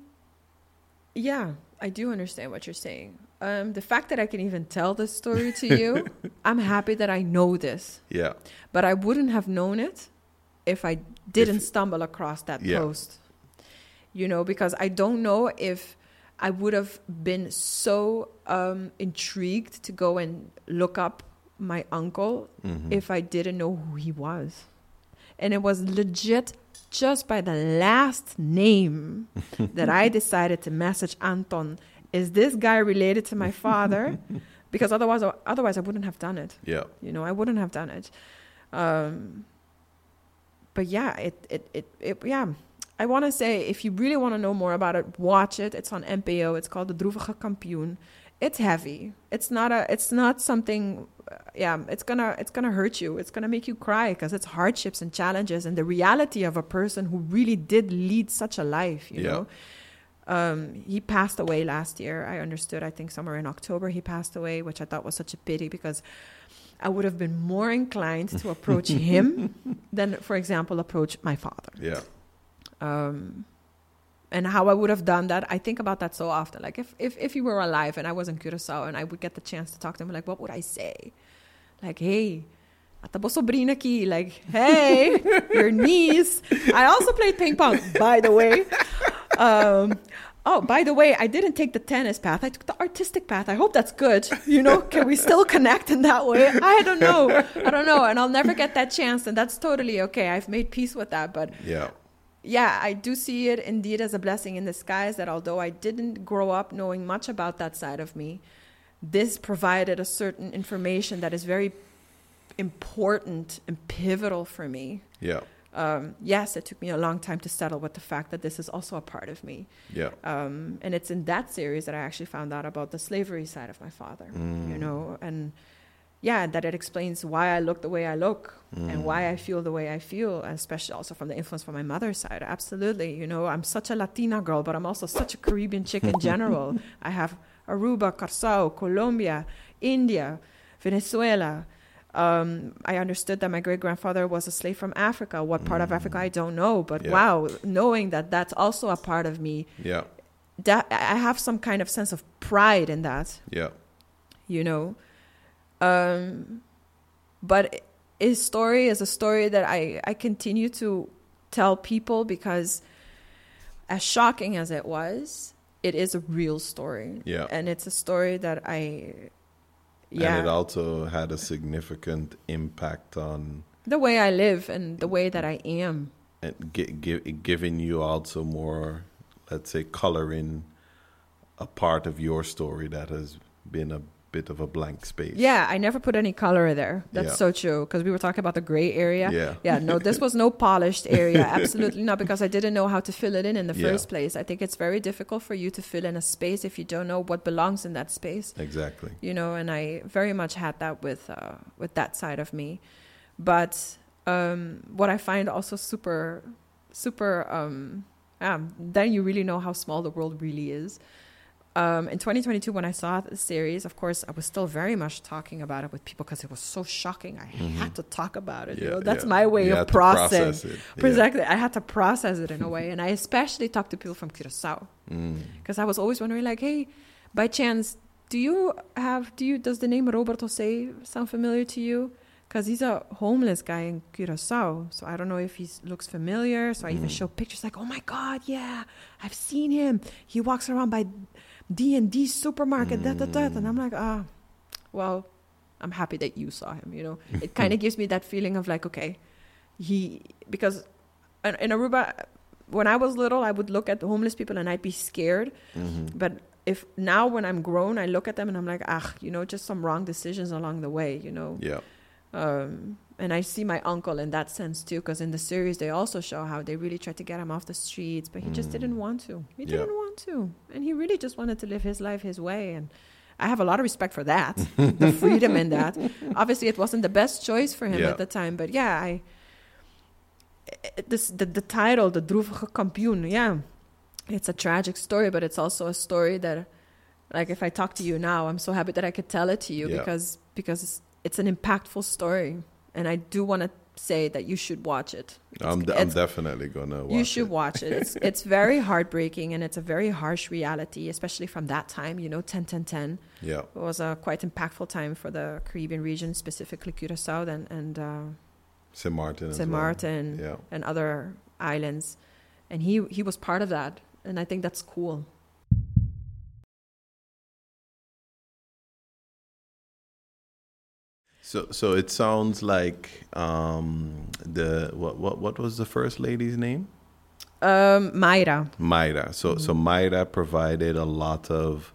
yeah, I do understand what you're saying. Um, the fact that I can even tell this story to you, I'm happy that I know this. Yeah. But I wouldn't have known it if I didn't If- stumble across that Yeah. post. You know, because I don't know if I would have been so um, intrigued to go and look up my uncle Mhm. if I didn't know who he was. And it was legit just by the last name that I decided to message Anton. Is this guy related to my father? Because otherwise, otherwise I wouldn't have done it. Yeah. You know, I wouldn't have done it. Um, but yeah, it, it, it, it yeah. I want to say, if you really want to know more about it, watch it. It's on N P O. It's called De Droevige Kampioen. It's heavy. It's not a. It's not something. Uh, yeah, it's gonna. It's gonna hurt you. It's gonna make you cry because it's hardships and challenges and the reality of a person who really did lead such a life. You Yeah. know, um, he passed away last year. I understood. I think somewhere in October he passed away, which I thought was such a pity because I would have been more inclined to approach him than, for example, approach my father. Yeah. Um, and how I would have done that, I think about that so often. Like if, if, if he were alive and I was in Curacao and I would get the chance to talk to him, like, what would I say? Like, hey, atabo sobrina aqui. Like, hey, your niece. I also played ping pong, by the way. Um, oh, by the way, I didn't take the tennis path. I took the artistic path. I hope that's good. You know, can we still connect in that way? I don't know. I don't know. And I'll never get that chance. And that's totally okay. I've made peace with that. But Yeah. yeah, I do see it indeed as a blessing in disguise that although I didn't grow up knowing much about that side of me, this provided a certain information that is very important and pivotal for me. Yeah. Um, yes, it took me a long time to settle with the fact that this is also a part of me. Yeah. Um, and it's in that series that I actually found out about the slavery side of my father, Mm. you know, and yeah, that it explains why I look the way I look Mm. and why I feel the way I feel, especially also from the influence from my mother's side. Absolutely. You know, I'm such a Latina girl, but I'm also such a Caribbean chick in general. I have Aruba, Curaçao, Colombia, India, Venezuela. Um, I understood that my great-grandfather was a slave from Africa. What part of Africa, I don't know. But Yeah. wow, knowing that that's also a part of me, Yeah. that I have some kind of sense of pride in that. Yeah. You know, um, but his story is a story that I, I continue to tell people because as shocking as it was, it is a real story. Yeah. And it's a story that I, yeah. And it also had a significant impact on the way I live and the way that I am. And gi- gi- giving you also more, let's say, color in a part of your story that has been a bit of a blank space. Yeah, I never put any color there. That's Yeah. so true. Because we were talking about the gray area. Yeah. Yeah, no, this was no polished area. Absolutely not, because I didn't know how to fill it in in the Yeah. first place. I think it's very difficult for you to fill in a space if you don't know what belongs in that space. Exactly. You know, and I very much had that with uh, with that side of me. But um, what I find also super, super, um, um, then you really know how small the world really is. Um, in twenty twenty-two, when I saw the series, of course, I was still very much talking about it with people because it was so shocking. I Mhm. had to talk about it. Yeah, you know, that's yeah. my way You of had to processing. process it. Yeah. Exactly. I had to process it in a way. And I especially talked to people from Curaçao Mm. because I was always wondering, like, hey, by chance, do you have, do you, does the name Roberto Say sound familiar to you? Because he's a homeless guy in Curaçao. So I don't know if he looks familiar. So I even Mm. show pictures like, oh my God, yeah, I've seen him. He walks around by D and D supermarket, Mm. da, da, da. And I'm like, ah, well, I'm happy that you saw him, you know. It kind of gives me that feeling of like, okay, he, because in, in Aruba, when I was little, I would look at the homeless people and I'd be scared. Mhm. But if now when I'm grown, I look at them and I'm like, ah, you know, just some wrong decisions along the way, you know. Yeah. Um, and I see my uncle in that sense too, because in the series they also show how they really tried to get him off the streets, but he just Mm. didn't want to. He Yeah. didn't want to, and he really just wanted to live his life his way. And I have a lot of respect for that, the freedom in that. Obviously, it wasn't the best choice for him Yeah. at the time, but yeah, I. It, this the the title, the droevige kampioen, yeah, it's a tragic story, but it's also a story that, like, if I talk to you now, I'm so happy that I could tell it to you Yeah. because because it's an impactful story, and I do want to say that you should watch it. I'm, It's- d- I'm it's- definitely gonna watch you should it. watch it. It's it's very heartbreaking, and it's a very harsh reality, especially from that time. You know, ten ten ten Yeah. it was a quite impactful time for the Caribbean region, specifically Curaçao and and uh, Saint Martin. as Saint well. Martin Yeah. and other islands, and he he was part of that, and I think that's cool. So, so it sounds like um, the what what what was the first lady's name? Um, Mayra. Mayra. So, so Mayra provided a lot of,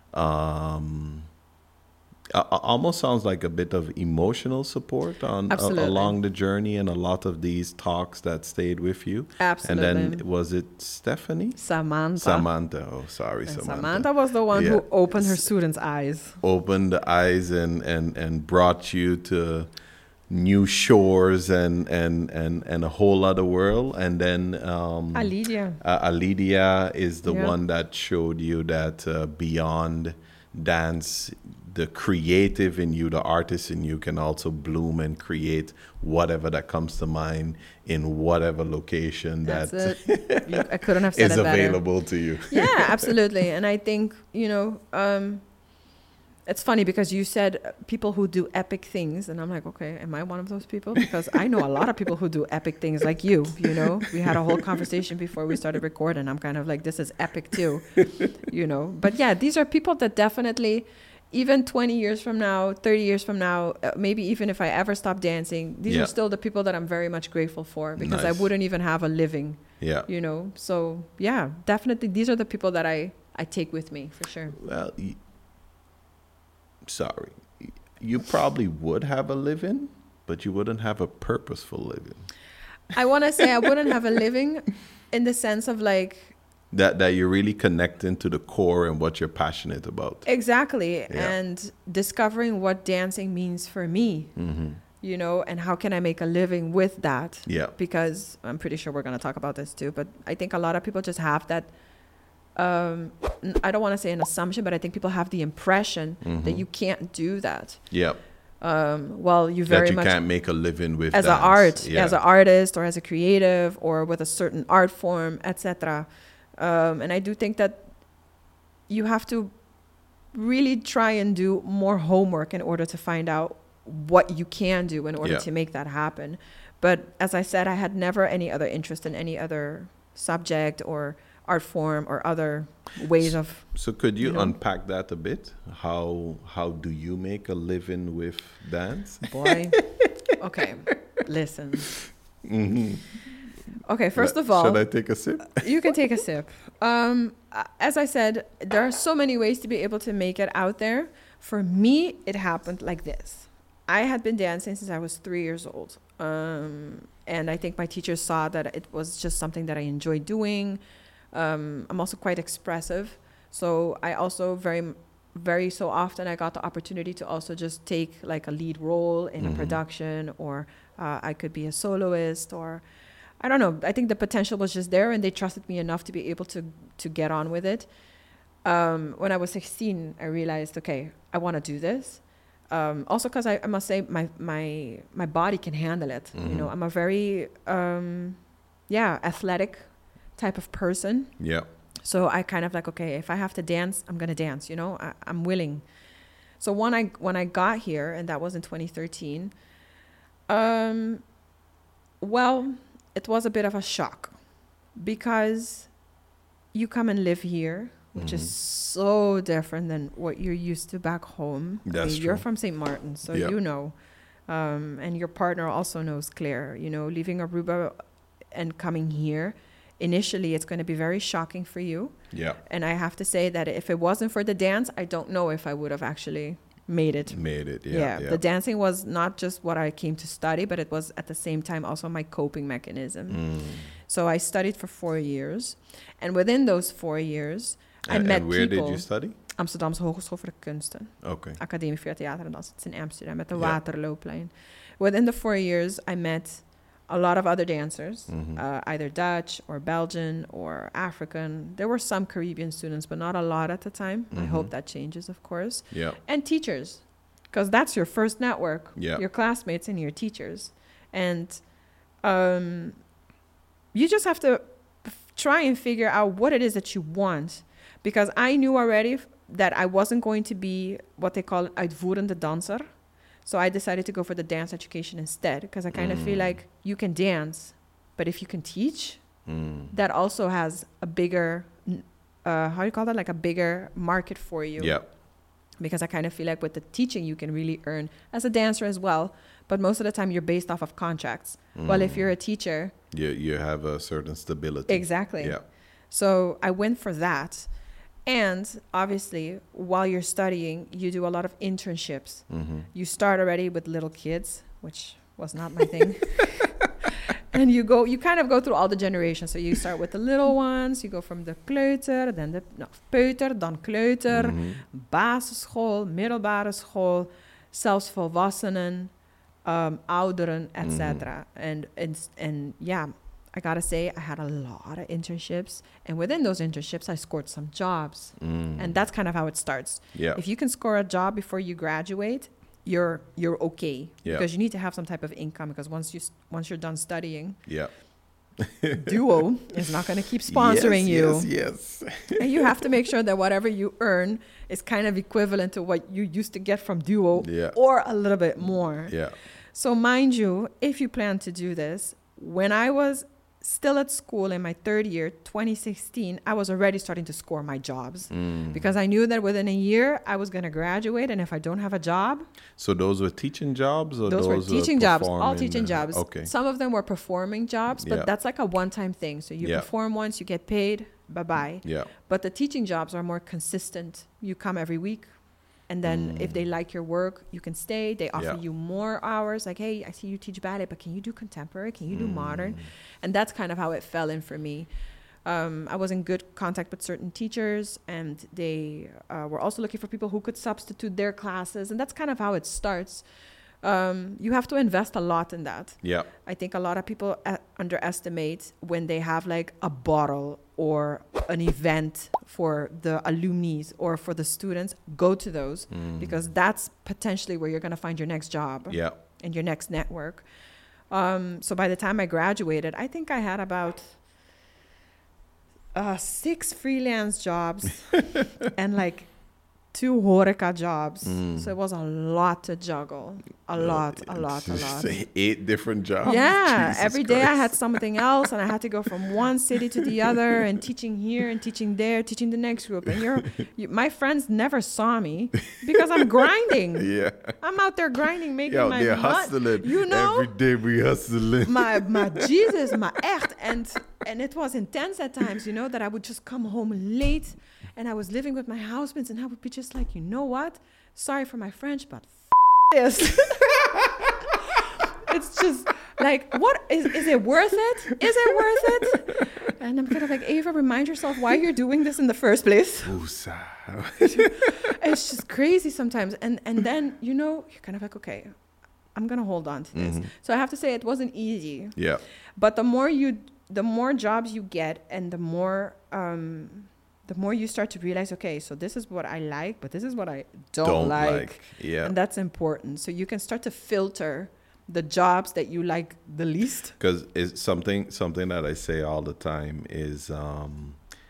um, a- a- almost sounds like a bit of emotional support on a, Absolutely. along the journey, and a lot of these talks that stayed with you. Absolutely. And then was it Stephanie? Samantha. Samantha. Oh, sorry, And Samantha. Samantha was the one Yeah. who opened her students' eyes. Opened the eyes and, and, and brought you to new shores and, and, and, and a whole other world. And then um, Alidia. uh, Alidia is the Yeah. one that showed you that uh, beyond dance, the creative in you, the artist in you can also bloom and create whatever that comes to mind in whatever location That's that it. You, I couldn't have said is it better. available to you. Yeah, absolutely. And I think, you know, um, it's funny because you said uh, people who do epic things. And I'm like, okay, am I one of those people? Because I know a lot of people who do epic things like you, you know. We had a whole conversation before we started recording. I'm kind of like, this is epic too, you know. But yeah, these are people that definitely, even twenty years from now, thirty years from now, uh, maybe even if I ever stop dancing, these Yeah. are still the people that I'm very much grateful for because I Nice. wouldn't even have a living, Yeah. you know. So yeah, definitely these are the people that I, I take with me for sure. Well, y- sorry. Y- You probably would have a living, but you wouldn't have a purposeful living. I want to say I wouldn't have a living in the sense of like, That that you're really connecting to the core and what you're passionate about. exactly, Yeah. and discovering what dancing means for me, Mm-hmm. you know, and how can I make a living with that? Yeah. Because I'm pretty sure we're going to talk about this too, but I think a lot of people just have that, um, n- I don't want to say an assumption, but I think people have the impression that Mhm. you can't do that. Yeah. Um, well, you That very you much can't make a living with as an dance. art, Yeah. as an artist or as a creative or with a certain art form, et cetera. Um, and I do think that you have to really try and do more homework in order to find out what you can do in order Yeah. to make that happen. But as I said, I had never any other interest in any other subject or art form or other ways of. So could you, you know. unpack that a bit? How how do you make a living with dance? Boy, okay, listen. Mm-hmm. Okay, first Le- of all, should I take a sip? you can take a sip. Um, uh, as I said, there are so many ways to be able to make it out there. For me, it happened like this. I had been dancing since I was three years old. Um, and I think my teachers saw that it was just something that I enjoyed doing. Um, I'm also quite expressive. So I also very, very so often I got the opportunity to also just take like a lead role in Mhm. a production, or uh, I could be a soloist, or I don't know. I think the potential was just there, and they trusted me enough to be able to to get on with it. Um, when I was sixteen, I realized, okay, I want to do this. Um, also, because I, I must say, my my my body can handle it. You know, Mhm. I'm a very um, yeah athletic type of person. Yeah. So I kind of like, okay, if I have to dance, I'm gonna dance. You know, I, I'm willing. So when I when I got here, and that was in twenty thirteen. Um, well, it was a bit of a shock, because you come and live here, which is Mhm. so different than what you're used to back home. I That's mean, you're true. from Saint Martin, so Yeah. you know. Um, and your partner also knows Claire. You know, leaving Aruba and coming here, initially it's going to be very shocking for you. Yeah. And I have to say that if it wasn't for the dance, I don't know if I would have actually made it. Made it. Yeah, Yeah. Yeah. the dancing was not just what I came to study, but it was at the same time also my coping mechanism. Mm. So I studied for four years. And within those four years, I And, met and where people. did you study? Amsterdamse Hogeschool voor de Kunsten. Okay. Academie voor Theater en Dans. It's in Amsterdam at the Yeah. Waterlooplein. Within the four years, I met a lot of other dancers, Mhm. uh, either Dutch or Belgian or African. There were some Caribbean students, but not a lot at the time. I Mhm. hope that changes, of course. Yeah. And teachers, because that's your first network, Yeah. your classmates and your teachers. And um, you just have to f- try and figure out what it is that you want. Because I knew already f- that I wasn't going to be what they call an uitvoerende danser. So I decided to go for the dance education instead, because I kind of feel Mm. like you can dance, but if you can teach, Mm. that also has a bigger, n- uh, how do you call that? Like a bigger market for you. Yeah. Because I kind of feel like with the teaching, you can really earn as a dancer as well. But most of the time, you're based off of contracts. Well, if Mm. you're a teacher, You you have a certain stability. exactly. Yeah. So I went for that. And obviously, while you're studying, you do a lot of internships. Mhm. You start already with little kids, which was not my thing. And you go, you kind of go through all the generations. So you start with the little ones, you go from the kleuter, then the no, peuter, dan kleuter, Mhm. basisschool, middelbare school, zelfs volwassenen, um, ouderen, et cetera. And, and, and yeah, I gotta say, I had a lot of internships. And within those internships, I scored some jobs. Mm. And that's kind of how it starts. Yeah. If you can score a job before you graduate, you're you're okay. Yeah. Because you need to have some type of income. Because once you s- once you're done studying, Yeah. Duo is not going to keep sponsoring yes, you, Yes. Yes. and you have to make sure that whatever you earn is kind of equivalent to what you used to get from Duo, Yeah. or a little bit more. Yeah. So mind you, if you plan to do this, when I was still at school in my third year, twenty sixteen, I was already starting to score my jobs. Mm. Because I knew that within a year I was going to graduate, and if I don't have a job, So those were teaching jobs, or those, those, were teaching jobs, all performing, teaching uh, jobs. Okay. Some of them were performing jobs, but Yeah. that's like a one-time thing. So you Yeah. perform once, you get paid, bye-bye. Yeah. But the teaching jobs are more consistent. You come every week, and then if they like your work, you can stay. They offer Mm. Yeah. you more hours. Like, hey, I see you teach ballet, but can you do contemporary? Can you do modern? Mm. And that's kind of how it fell in for me. Um, I was in good contact with certain teachers, and they uh, were also looking for people who could substitute their classes. And that's kind of how it starts. Um, you have to invest a lot in that. Yeah. I think a lot of people uh, underestimate when they have like a bottle or an event for the alumni or for the students. Go to those, Mm. because that's potentially where you're going to find your next job Yeah. and your next network. Um, so by the time I graduated, I think I had about uh, six freelance jobs and like two horeca jobs. Mm. So it was a lot to juggle. A No, lot, a lot, a it's lot. Eight different jobs. Yeah, Jesus every day I Christ. had something else, and I had to go from one city to the other, and teaching here and teaching there, teaching the next group. And you're, you, my friends never saw me because I'm grinding. Yeah. I'm out there grinding, making Yo, my they're mon- hustling. You know, Every day we hustling. my my Jesus, my echt, and and it was intense at times. You know that I would just come home late, and I was living with my housemates, and I would be just like, you know what? Sorry for my French, but f- this. It's just like, what is is it worth it? Is it worth it? And I'm kind of like, Ava, remind yourself why you're doing this in the first place. Oosa. It's just crazy sometimes. And and then, you know, you're kind of like, okay, I'm gonna hold on to this. Mhm. So I have to say it wasn't easy. Yeah. But the more you the more jobs you get, and the more um the more you start to realize, okay, so this is what I like, but this is what I don't, Don't like. like. Yeah. And that's important. So you can start to filter the jobs that you like the least. Because it's something something that I say all the time is um,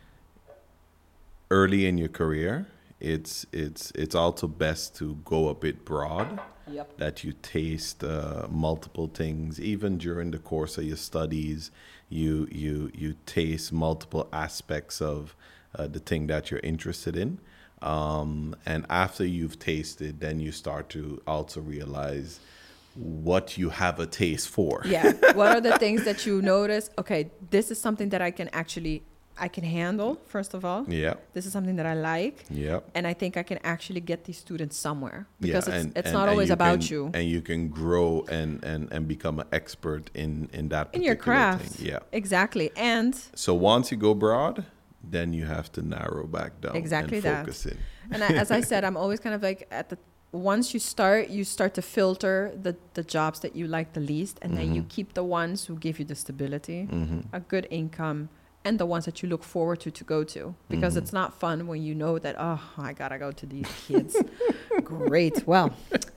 early in your career, it's it's it's also best to go a bit broad. Yep. That you taste uh, multiple things, even during the course of your studies. You you you taste multiple aspects of uh, the thing that you're interested in, um, and after you've tasted, then you start to also realize what you have a taste for. Yeah. What are the things that you notice? Okay, this is something that I can actually, I can handle, first of all. Yeah. This is something that I like. Yeah. And I think I can actually get these students somewhere. Yeah, Because it's, and- it's and- not and always you about can- you. And you can grow and, and, and become an expert in, in that In your particular craft. thing. Yeah. Exactly. And So once you go broad, then you have to narrow back down Exactly and that. focus in. and I, as I said, I'm always kind of like at the, once you start, you start to filter the, the jobs that you like the least. And then you Mhm. keep the ones who give you the stability, Mm-hmm. a good income, and the ones that you look forward to to go to, because Mhm. it's not fun when you know that, oh, I gotta go to these kids. Great. Well,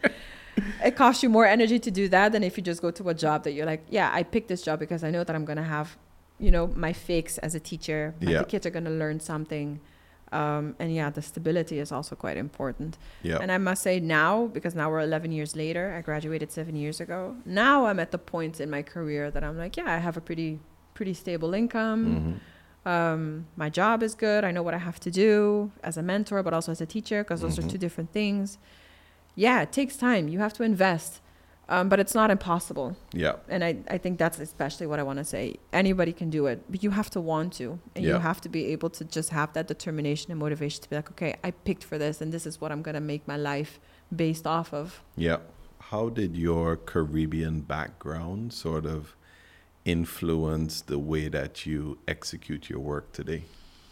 it costs you more energy to do that than if you just go to a job that you're like, yeah, I picked this job because I know that I'm gonna have, you know, my fix as a teacher. My, Yeah. The kids are gonna learn something, um, and yeah, the stability is also quite important. Yeah. And I must say now, because now we're eleven years later, I graduated seven years ago. Now I'm at the point in my career that I'm like, yeah, I have a pretty pretty stable income. Mhm. Um, my job is good. I know what I have to do as a mentor, but also as a teacher, because those Mhm. are two different things. Yeah, it takes time. You have to invest, um, but it's not impossible. Yeah. And I, I think that's especially what I want to say. Anybody can do it, but you have to want to. And you Yeah. have to be able to just have that determination and motivation to be like, okay, I picked for this, and this is what I'm going to make my life based off of. Yeah. How did your Caribbean background sort of influence the way that you execute your work today?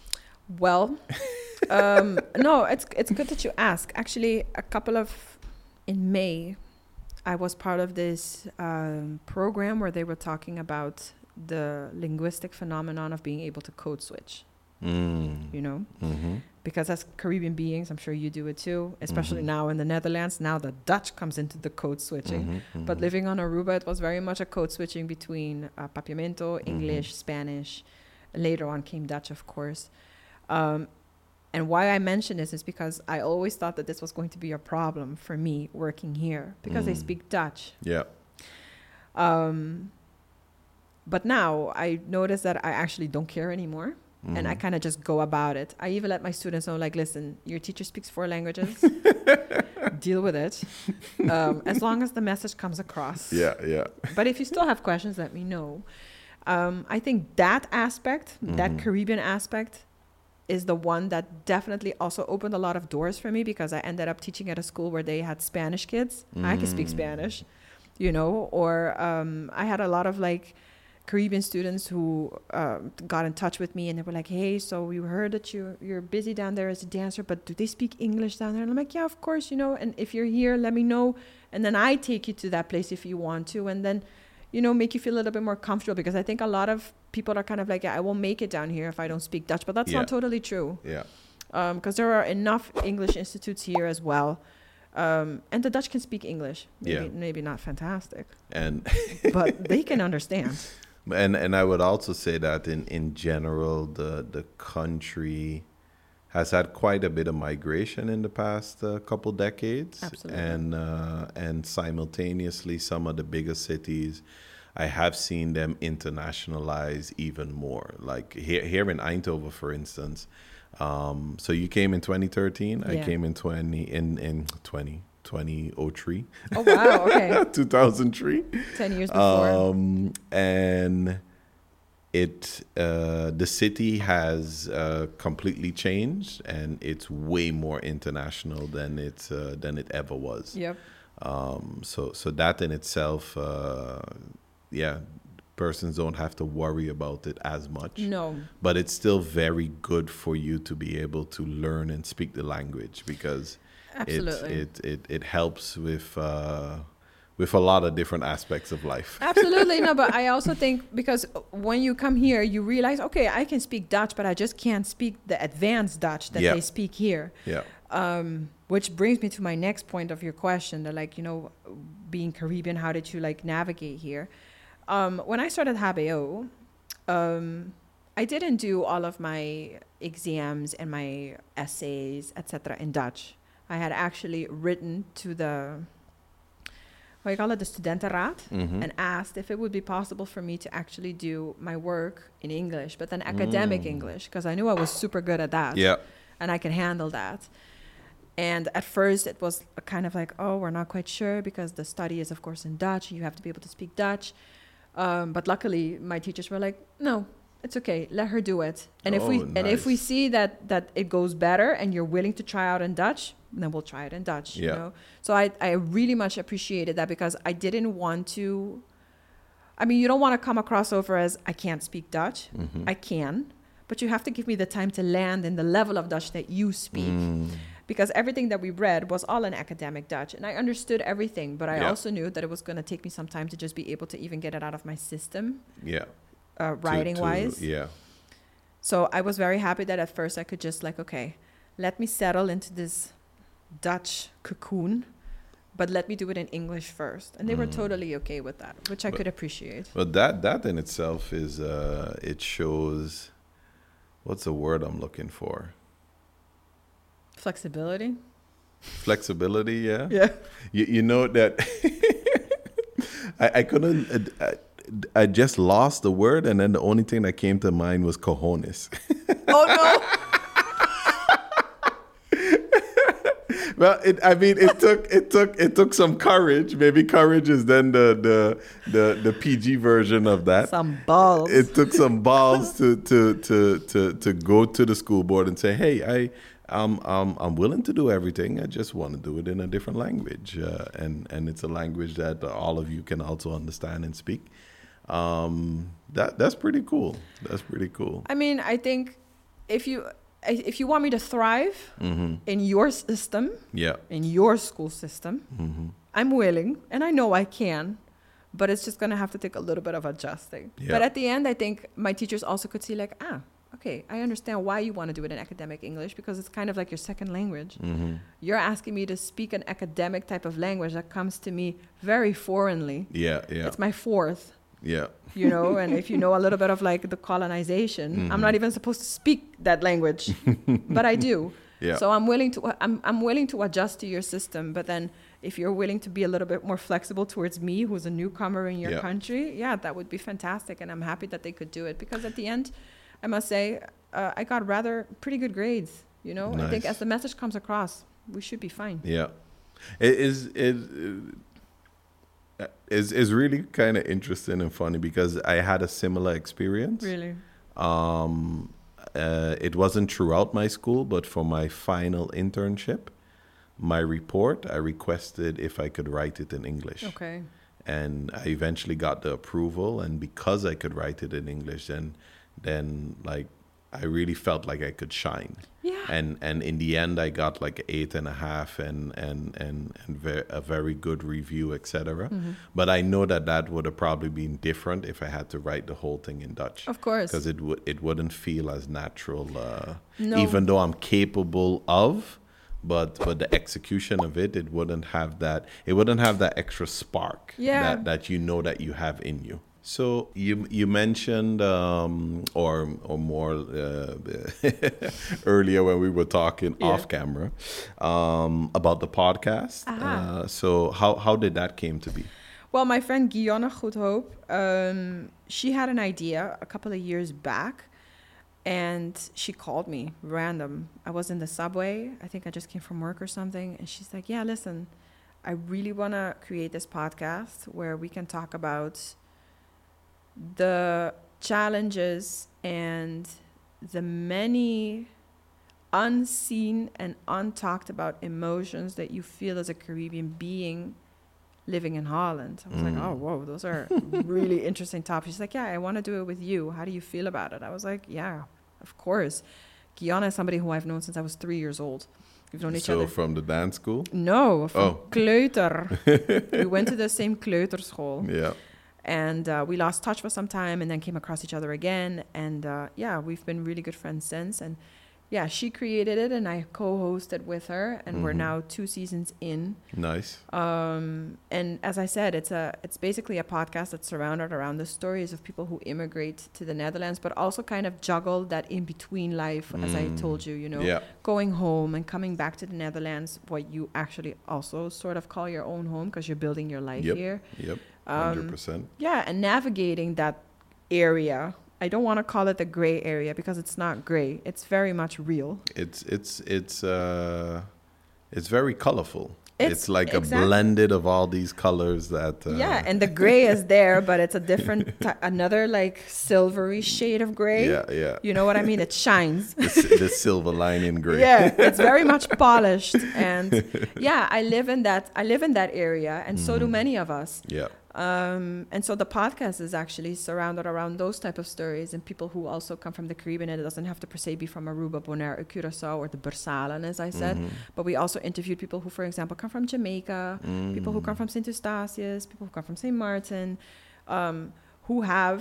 Well, um, no, it's it's good that you ask. Actually, a couple of in May, I was part of this um, program where they were talking about the linguistic phenomenon of being able to code switch. Mm. You know, Mm-hmm. because as Caribbean beings, I'm sure you do it too. Especially Mhm. now in the Netherlands, now the Dutch comes into the code switching. Mhm, But mhm. living on Aruba, it was very much a code switching between uh, Papiamento, English, Spanish. Later on came Dutch, of course. Um, and why I mention this is because I always thought that this was going to be a problem for me working here because they Mm. speak Dutch. Yeah. Um, but now I notice that I actually don't care anymore. And I Mhm. kind of just go about it. I even let my students know, like, listen, your teacher speaks four languages. Deal with it. Um, as long as the message comes across. Yeah, yeah. But if you still have questions, let me know. Um, I think that aspect, that Mhm. Caribbean aspect, is the one that definitely also opened a lot of doors for me, because I ended up teaching at a school where they had Spanish kids. I can speak Mm. Spanish, you know, or um, I had a lot of like Caribbean students who um, got in touch with me, and they were like, hey, so we heard that you, you're busy down there as a dancer, but do they speak English down there? And I'm like, yeah, of course, you know, and if you're here, let me know. And then I take you to that place if you want to, and then, you know, make you feel a little bit more comfortable, because I think a lot of people are kind of like, yeah, I won't make it down here if I don't speak Dutch, but that's Yeah. not totally true, Yeah. because there are enough English institutes here as well. Um, and the Dutch can speak English, maybe, Yeah. maybe not fantastic, And but they can understand. And and I would also say that in, in general, the the country has had quite a bit of migration in the past uh, couple decades. Absolutely. And uh, and simultaneously, some of the bigger cities, I have seen them internationalize even more. Like here here in Eindhoven, for instance. Um, so you came in twenty thirteen. I Yeah. came in twenty in in twenty. twenty oh three. Oh, wow. Okay. two thousand three. ten years before. Um, and it uh, the city has uh, completely changed, and it's way more international than it uh, than it ever was. Yep. Um, so so that in itself, uh, yeah, persons don't have to worry about it as much. No. But it's still very good for you to be able to learn and speak the language, because Absolutely. It, it, it, it helps with uh, with a lot of different aspects of life. Absolutely. No, but I also think because when you come here, you realize, okay, I can speak Dutch, but I just can't speak the advanced Dutch that Yeah. they speak here. Yeah. Um, which brings me to my next point of your question. That, like, you know, being Caribbean, how did you like navigate here? Um, when I started H B O, um, I didn't do all of my exams and my essays, et cetera, in Dutch. I had actually written to the, what you call it, the Studentenraad, Mhm. and asked if it would be possible for me to actually do my work in English, but then academic Mm. English, because I knew I was super good at that. Yeah. And I could handle that. And at first it was a kind of like, oh, we're not quite sure, because the study is, of course, in Dutch. You have to be able to speak Dutch. Um, but luckily, my teachers were like, no, it's okay. Let her do it. And if we Oh, and if we nice. see that that it goes better and you're willing to try out in Dutch, then we'll try it in Dutch. You Yeah. know. So I I really much appreciated that, because I didn't want to. I mean, you don't want to come across over as I can't speak Dutch. Mhm. I can, but you have to give me the time to land in the level of Dutch that you speak. Mm. Because everything that we read was all in academic Dutch, and I understood everything, but I Yeah. also knew that it was going to take me some time to just be able to even get it out of my system, Yeah. uh, To- writing to- wise. Yeah. So I was very happy that at first I could just like, okay, let me settle into this Dutch cocoon, but let me do it in English first. And they were Mm. totally okay with that, which I But- could appreciate. But that that in itself is uh, it shows. What's the word I'm looking for? Flexibility. Flexibility. Yeah. Yeah. You you know that I I couldn't. Uh, I, I just lost the word, and then the only thing that came to mind was cojones. Oh no. Well, it, I mean, it took it took it took some courage. Maybe courage is then the the the, the P G version of that. Some balls. It took some balls to to to to to go to the school board and say, "Hey, I I'm I'm I'm willing to do everything. I just want to do it in a different language, uh, and and it's a language that all of you can also understand and speak." Um, that that's pretty cool. That's pretty cool. I mean, I think if you if you want me to thrive Mm-hmm. in your system, Yeah. in your school system, Mm-hmm. I'm willing, and I know I can, but it's just going to have to take a little bit of adjusting. Yeah. But at the end, I think my teachers also could see like, ah, okay, I understand why you want to do it in academic English, because it's kind of like your second language. Mm-hmm. You're asking me to speak an academic type of language that comes to me very foreignly. Yeah. Yeah. It's my fourth, Yeah. you know, and if you know a little bit of like the colonization, Mhm. I'm not even supposed to speak that language, but I do. Yeah. So I'm willing to I'm I'm willing to adjust to your system, but then if you're willing to be a little bit more flexible towards me, who's a newcomer in your Yeah. country, yeah, that would be fantastic, and I'm happy that they could do it, because at the end, I must say, uh, I got rather pretty good grades. You know, I think Nice. as the message comes across, we should be fine. Yeah, it is it is is really kind of interesting and funny, because I had a similar experience. Really, Um, uh, it wasn't throughout my school, but for my final internship, my report, I requested if I could write it in English. okay, And I eventually got the approval, and because I could write it in English, then then like I really felt like I could shine. yeah, And and in the end, I got like eight and a half, and and and, and ve- a very good review, et cetera. Mhm. But I know that that would have probably been different if I had to write the whole thing in Dutch, of course, because it would it wouldn't feel as natural, uh, no, even though I'm capable of. But but the execution of it, it wouldn't have that. It wouldn't have that extra spark Yeah. that, that you know that you have in you. So you you mentioned, um, or or more uh, earlier when we were talking Yeah. off camera, um, about the podcast. Aha. Uh, so how how did that came to be? Well, my friend Guillaume Goedhoop, um, she had an idea a couple of years back, and she called me random. I was in the subway. I think I just came from work or something. And she's like, yeah, listen, I really want to create this podcast where we can talk about the challenges and the many unseen and untalked about emotions that you feel as a Caribbean being living in Holland. I was Mm. like, oh, whoa, those are really interesting topics. She's like, yeah, I want to do it with you. How do you feel about it? I was like, yeah, of course. Guyana is somebody who I've known since I was three years old. We've known each So other. from the dance school? No, from Oh. kleuter. We went to the same kleuterschool. Yeah. And uh, we lost touch for some time and then came across each other again. And uh, yeah, we've been really good friends since. And yeah, she created it and I co-hosted with her. And we're Mhm. now two seasons in. Nice. Um, and as I said, it's a it's basically a podcast that's surrounded around the stories of people who immigrate to the Netherlands, but also kind of juggle that in between life, as I Mm. told you, you know, Yeah. going home and coming back to the Netherlands, what you actually also sort of call your own home because you're building your life Yep. here. Yep. Um, Hundred percent. Yeah, and navigating that area. I don't want to call it the gray area because it's not gray. It's very much real. It's it's it's uh, it's very colorful. It's, It's like a exact- blended of all these colors that. Uh, Yeah, and the gray is there, but it's a different, t- another like silvery shade of gray. Yeah, yeah. You know what I mean? It shines. The, si- the silver lining gray. Yeah, it's very much polished, and yeah, I live in that. I live in that area, and so do Mhm. many of us. Yeah. Um, and so the podcast is actually surrounded around those type of stories and people who also come from the Caribbean. And it doesn't have to per se be from Aruba, Bonaire, or Curacao, or the Bersalen, as I said. Mhm. But we also interviewed people who, for example, come from Jamaica, people who come Mm. from Saint Eustatius, people who come from Saint Martin, um, who have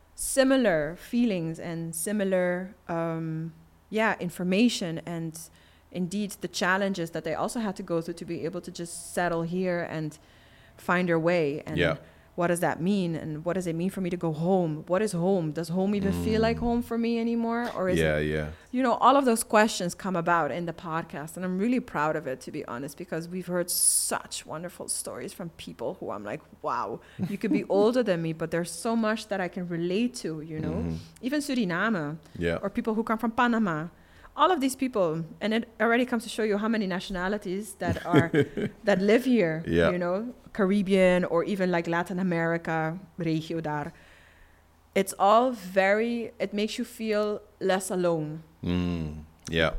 similar feelings and similar, um, yeah, information and indeed the challenges that they also had to go through to be able to just settle here and find their way. And Yeah. what does that mean? And what does it mean for me to go home? What is home? Does home even feel like Mm. home for me anymore? Or is Yeah, it, yeah. you know, all of those questions come about in the podcast. And I'm really proud of it, to be honest, because we've heard such wonderful stories from people who I'm like, wow, you could be older than me, but there's so much that I can relate to, you know, Mhm. even Suriname Yeah. or people who come from Panama. All of these people, and it already comes to show you how many nationalities that are that live here. Yeah. You know, Caribbean or even like Latin America, regio daar. It's all very. It makes you feel less alone. Mm, yeah.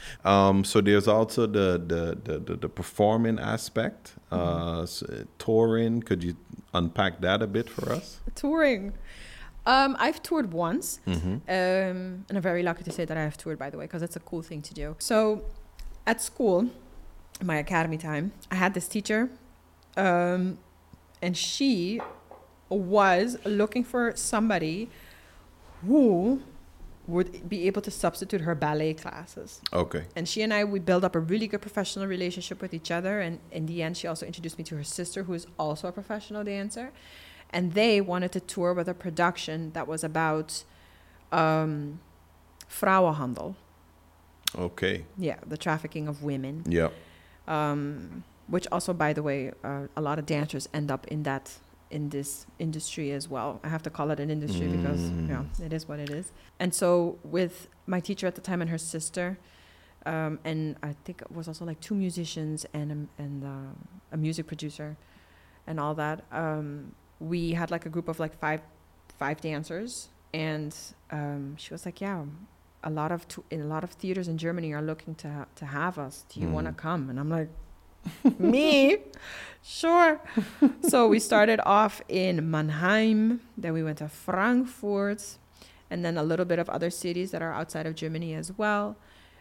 Um, so there's also the the the, the, the performing aspect, uh, s- touring. Could you unpack that a bit for us? Touring. Um, I've toured once, Mm-hmm. um, and I'm very lucky to say that I have toured, by the way, because it's a cool thing to do. So, at school, my academy time, I had this teacher, um, and she was looking for somebody who would be able to substitute her ballet classes. Okay. And she and I, we built up a really good professional relationship with each other. And in the end, she also introduced me to her sister, who is also a professional dancer. And they wanted to tour with a production that was about um, vrouwenhandel. Okay. Yeah, the trafficking of women. Yeah. Um, which also, by the way, uh, a lot of dancers end up in that in this industry as well. I have to call it an industry because Mm. you know, it is what it is. And so with my teacher at the time and her sister, um, and I think it was also like two musicians and a, and uh, a music producer and all that. Um, we had like a group of like five five dancers, and um, she was like, yeah, a lot of to- in a lot of theaters in Germany are looking to ha- to have us. Do you Mm. want to come? And I'm like, me? Sure. So we started off in Mannheim, then we went to Frankfurt, and then a little bit of other cities that are outside of Germany as well.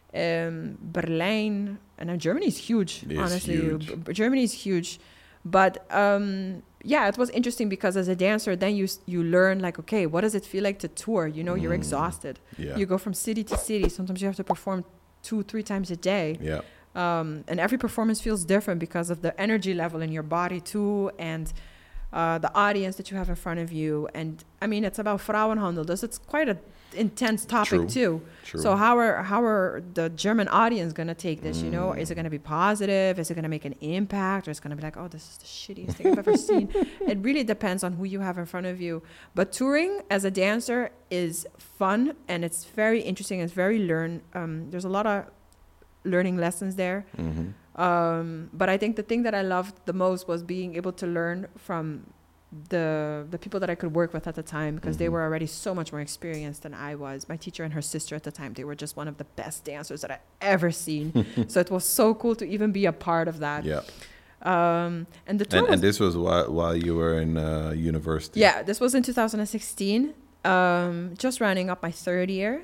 Um, Berlin, and uh, Germany is huge, It is honestly. huge. B- b- Germany is huge. But um, yeah, it was interesting because as a dancer, then you s- you learn like, okay, what does it feel like to tour? You know, you're Mm. exhausted. Yeah. You go from city to city. Sometimes you have to perform two, three times a day. Yeah. Um, and every performance feels different because of the energy level in your body too. And uh, the audience that you have in front of you. And I mean, it's about Frauenhandel. Dus it's quite a intense topic True. too. True. So how are how are the German audience going to take this? You know, is it going to be positive? Is it going to make an impact? Or is it going to be like, oh, this is the shittiest thing I've ever seen? It really depends on who you have in front of you. But touring as a dancer is fun, and it's very interesting. It's very learn. Um, there's a lot of learning lessons there. Mm-hmm. Um, but I think the thing that I loved the most was being able to learn from the the people that I could work with at the time, because Mm-hmm. they were already so much more experienced than I was. My teacher and her sister at the time, they were just one of the best dancers that I ever seen. So it was so cool to even be a part of that. Yeah. Um, and the tour And, was, and this was while, while you were in uh, university. yeah, this was in two thousand sixteen, um, just rounding up my third year.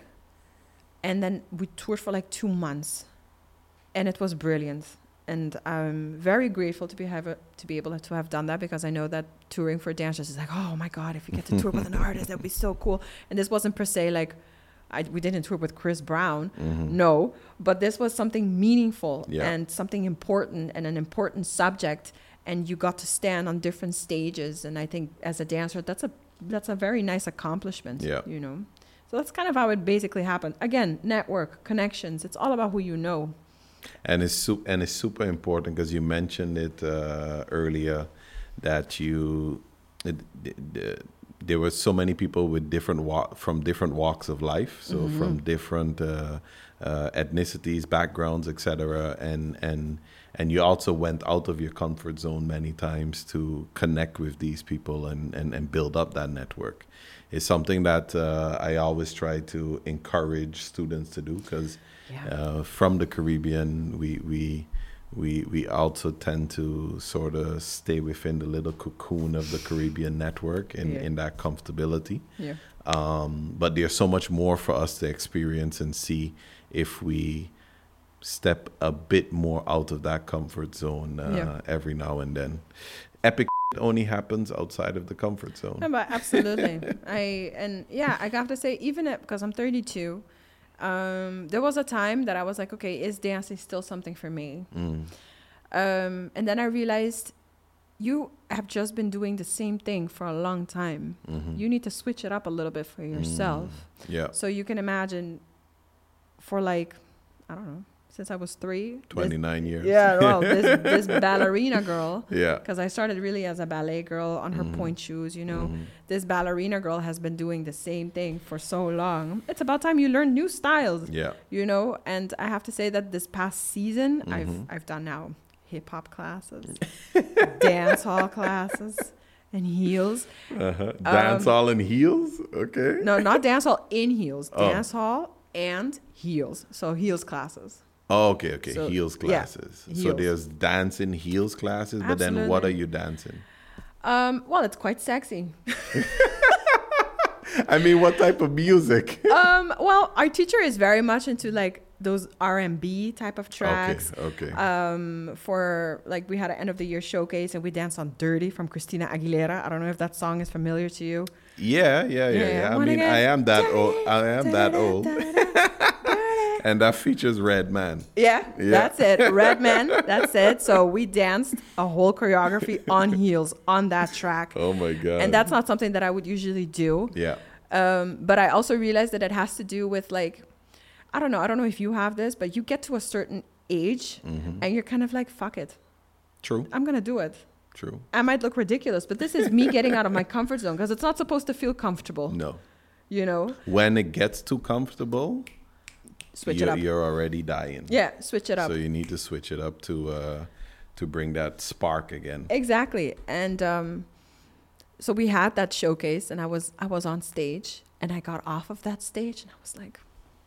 And then we toured for like two months. And it was brilliant. And I'm very grateful to be have a, to be able to have done that, because I know that touring for dancers is like, oh my God, if we get to tour with an artist, that would be so cool. And this wasn't per se like, I, we didn't tour with Chris Brown, Mm-hmm. no, but this was something meaningful Yeah. and something important and an important subject. And you got to stand on different stages. And I think as a dancer, that's a that's a very nice accomplishment, Yeah. you know. So that's kind of how it basically happened. Again, network, connections. It's all about who you know. And it's su- and it's super important because you mentioned it uh, earlier that you it, it, it, there were so many people with different wa- from different walks of life, so Mm-hmm. from different uh, uh, ethnicities, backgrounds, et cetera. And and and you also went out of your comfort zone many times to connect with these people and and, and build up that network. It's something that uh, I always try to encourage students to do, because Yeah. uh, from the Caribbean, we we we we also tend to sort of stay within the little cocoon of the Caribbean network in, Yeah. in that comfortability. Yeah. Um, but there's so much more for us to experience and see if we step a bit more out of that comfort zone uh, Yeah. every now and then. Epic only happens outside of the comfort zone. No, but absolutely. I and yeah, I have to say, even at, because I'm thirty-two, um, there was a time that I was like, okay, is dancing still something for me? Mm. Um, and then I realized you have just been doing the same thing for a long time. Mhm. You need to switch it up a little bit for yourself. Yeah, So you can imagine for like, I don't know, since I was three. this- twenty-nine years. Yeah, well, this, this ballerina girl, Yeah. because I started really as a ballet girl on her Mhm. point shoes, you know. Mhm. This ballerina girl has been doing the same thing for so long. It's about time you learn new styles, Yeah. you know. And I have to say that this past season, I've Mhm. I've done now hip hop classes, dance hall classes, and heels. Uh-huh. Dance Um, all in heels? Okay. No, not dance hall in heels. Oh. Dance hall and heels. So heels classes. Oh, okay, okay. So, heels yeah, classes. So heels. there's dance in heels classes, but then what are Absolutely. you dancing? Um, well, it's quite sexy. I mean, what type of music? um, well, our teacher is very much into like those R and B type of tracks. Okay, okay. Um, for like we had an end of the year showcase and we danced on "Dirty" from Christina Aguilera. I don't know if that song is familiar to you. yeah, yeah, yeah, Yeah, yeah. I wanna mean, get I am that old. I am that Da-da, old. da-da, And that features Red Man. Yeah, Yeah. that's it. Redman, that's it. So we danced a whole choreography on heels on that track. Oh my God. And that's not something that I would usually do. Yeah. Um, but I also realized that it has to do with like, I don't know, I don't know if you have this, but you get to a certain age Mhm. and you're kind of like, fuck it. True, I'm going to do it. true. I might look ridiculous, but this is me getting out of my comfort zone because it's not supposed to feel comfortable, No. you know? When it gets too comfortable, Switch you're, it up. you're already dying. Yeah, switch it up. So you need to switch it up to uh, to bring that spark again. Exactly. And um, so we had that showcase and I was I was on stage and I got off of that stage and I was like,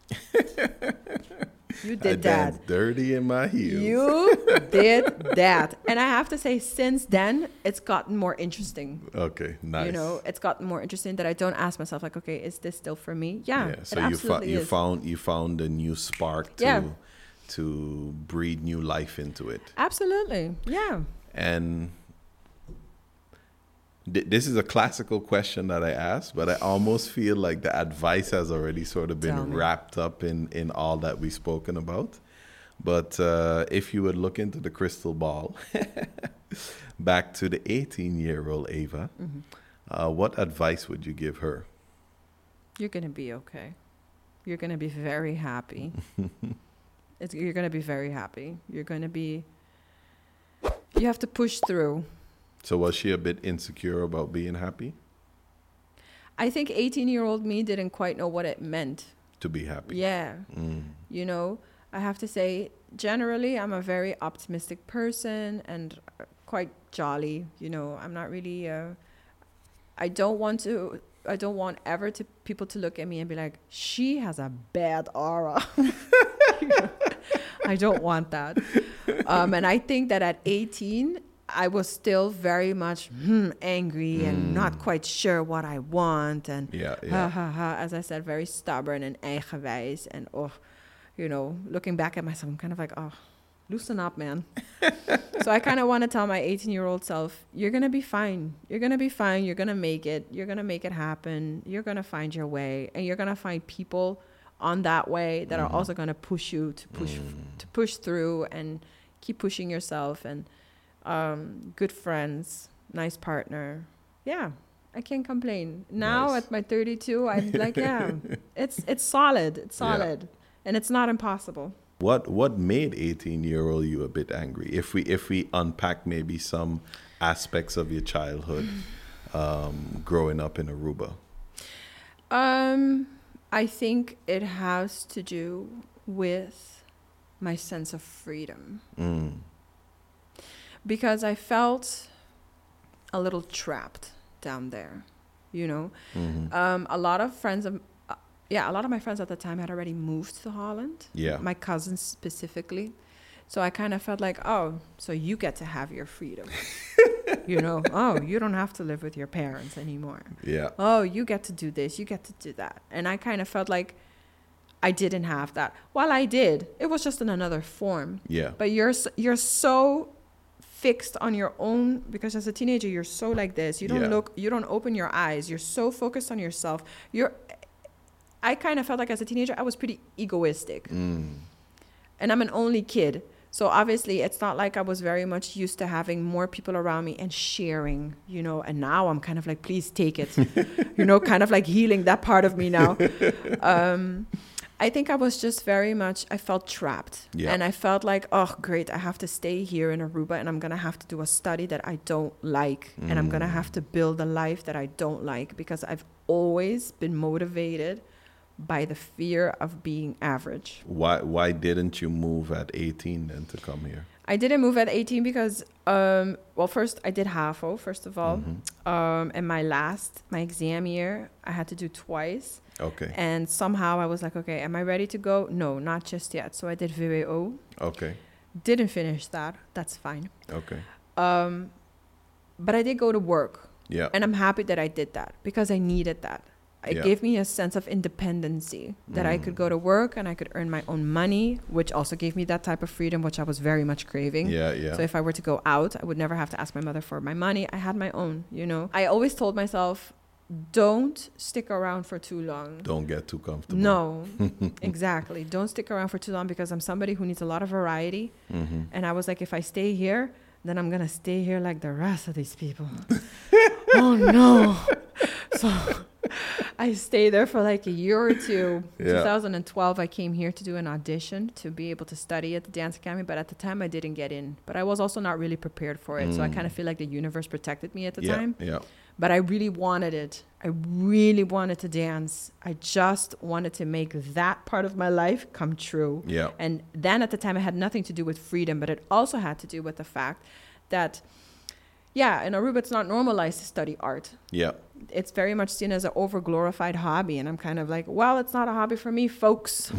you I did that. danced dirty in my heels. You did that. And I have to say, since then, it's gotten more interesting. Okay, nice. You know, it's gotten more interesting that I don't ask myself like, okay, is this still for me? Yeah, So it you found absolutely you is. found you found a new spark to Yeah. to breathe new life into it. Absolutely. Yeah. And th- this is a classical question that I ask, but I almost feel like the advice has already sort of Tell been me. wrapped up in in all that we've spoken about. But uh, if you would look into the crystal ball, back to the eighteen-year-old Ava, Mhm. uh, what advice would you give her? You're going to be okay. You're going to be very happy. It's, you're going to be very happy. You're going to be, you have to push through. So was she a bit insecure about being happy? I think eighteen-year-old me didn't quite know what it meant. To be happy. Yeah. Mm. You know, I have to say, generally, I'm a very optimistic person and quite jolly. You know, I'm not really, uh, I don't want to, I don't want ever to people to look at me and be like, she has a bad aura. You know, I don't want that. Um, and I think that at eighteen, I was still very much hmm, angry and Mm. not quite sure what I want. And Yeah, ha yeah. ha ha, as I said, very stubborn and eigenwijs. And oh, you know, looking back at myself, I'm kind of like, oh, loosen up, man. So I kind of want to tell my eighteen-year-old self, you're going to be fine. You're going to be fine. You're going to make it. You're going to make it happen. You're going to find your way. And you're going to find people on that way that are Mhm. also going to push you to push Mm. to push through and keep pushing yourself. And um, good friends, nice partner. Yeah, I can't complain. Now Nice. at my thirty-two, I'm like, yeah, it's it's solid. It's Yeah. solid. And it's not impossible. What what made eighteen-year-old you a bit angry? If we if we unpack maybe some aspects of your childhood, um, growing up in Aruba. Um, I think it has to do with my sense of freedom. Mm. Because I felt a little trapped down there, you know. Mhm. Um, a lot of friends of, uh, yeah, a lot of my friends at the time had already moved to Holland. Yeah. My cousins specifically. So I kind of felt like, oh, so you get to have your freedom. You know, oh, you don't have to live with your parents anymore. Yeah. Oh, you get to do this, you get to do that. And I kind of felt like I didn't have that. Well, I did. It was just in another form. Yeah. But you're s- you're so fixed on your own, because as a teenager you're so like this. You don't Yeah. look, you don't open your eyes. You're so focused on yourself. You're I kind of felt like as a teenager I was pretty egoistic. Mm. And I'm an only kid. So obviously it's not like I was very much used to having more people around me and sharing, you know, and now I'm kind of like, please take it, you know, kind of like healing that part of me now. Um, I think I was just very much, I felt trapped. Yeah. And I felt like, oh, great, I have to stay here in Aruba and I'm going to have to do a study that I don't like. And I'm going to have to build a life that I don't like, because I've always been motivated by the fear of being average. Why why didn't you move at eighteen then to come here? I didn't move at eighteen because, um, well, first I did HAVO, first of all. Mhm. Um, and my last, my exam year, I had to do twice. Okay. And somehow I was like, okay, am I ready to go? No, not just yet. So I did V W O. Okay. Didn't finish that. That's fine. Okay. Um, but I did go to work. Yeah. And I'm happy that I did that because I needed that. It Yeah. gave me a sense of independency that I could go to work and I could earn my own money, which also gave me that type of freedom, which I was very much craving. Yeah, yeah. So if I were to go out, I would never have to ask my mother for my money. I had my own, you know. I always told myself, don't stick around for too long. Don't get too comfortable. No, exactly. Don't stick around for too long, because I'm somebody who needs a lot of variety. Mm-hmm. And I was like, if I stay here, then I'm going to stay here like the rest of these people. Oh, no. So I stayed there for like a year or two. Yeah. twenty twelve, I came here to do an audition to be able to study at the dance academy. But at the time, I didn't get in. But I was also not really prepared for it. So I Mm. kind of feel like the universe protected me at the Yeah, time. yeah. But I really wanted it. I really wanted to dance. I just wanted to make that part of my life come true. Yeah. And then at the time, it had nothing to do with freedom, but it also had to do with the fact that, yeah, in Aruba, it's not normalized to study art. Yeah. It's very much seen as an over-glorified hobby. And I'm kind of like, well, it's not a hobby for me, folks.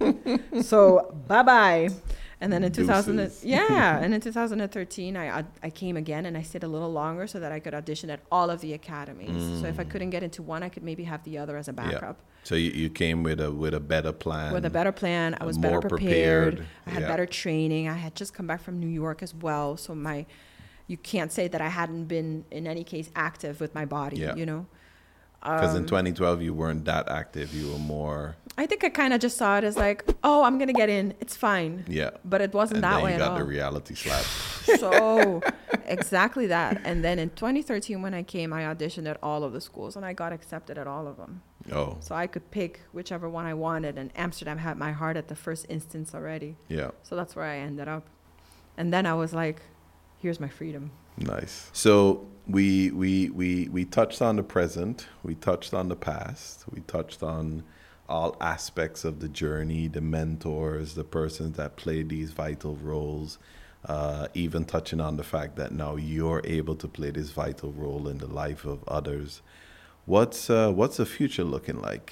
So bye-bye. And then in two thousand, Deuces. yeah, and in two thousand thirteen, I I came again and I stayed a little longer so that I could audition at all of the academies. So if I couldn't get into one, I could maybe have the other as a backup. So you, you came with a with a better plan. With a better plan, I was more better prepared. prepared, I had yeah. better training. I had just come back from New York as well, so my, you can't say that I hadn't been in any case active with my body, Yeah. you know. Because in twenty twelve, you weren't that active. You were more... I think I kind of just saw it as like, oh, I'm going to get in. It's fine. Yeah. But it wasn't and that then way you at got all. the reality slap. So exactly that. And then in twenty thirteen, when I came, I auditioned at all of the schools and I got accepted at all of them. Oh. So I could pick whichever one I wanted. And Amsterdam had my heart at the first instance already. Yeah. So that's where I ended up. And then I was like, here's my freedom. Nice. So we we we we touched on the present, we touched on the past, we touched on all aspects of the journey, the mentors, the persons that play these vital roles, uh, even touching on the fact that now you're able to play this vital role in the life of others. What's uh, what's the future looking like?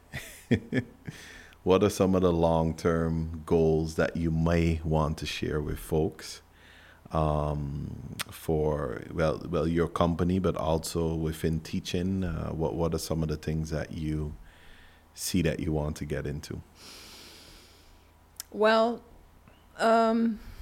What are some of the long-term goals that you may want to share with folks? Um, for well, well, your company, but also within teaching, uh, what what are some of the things that you see that you want to get into? Well, um,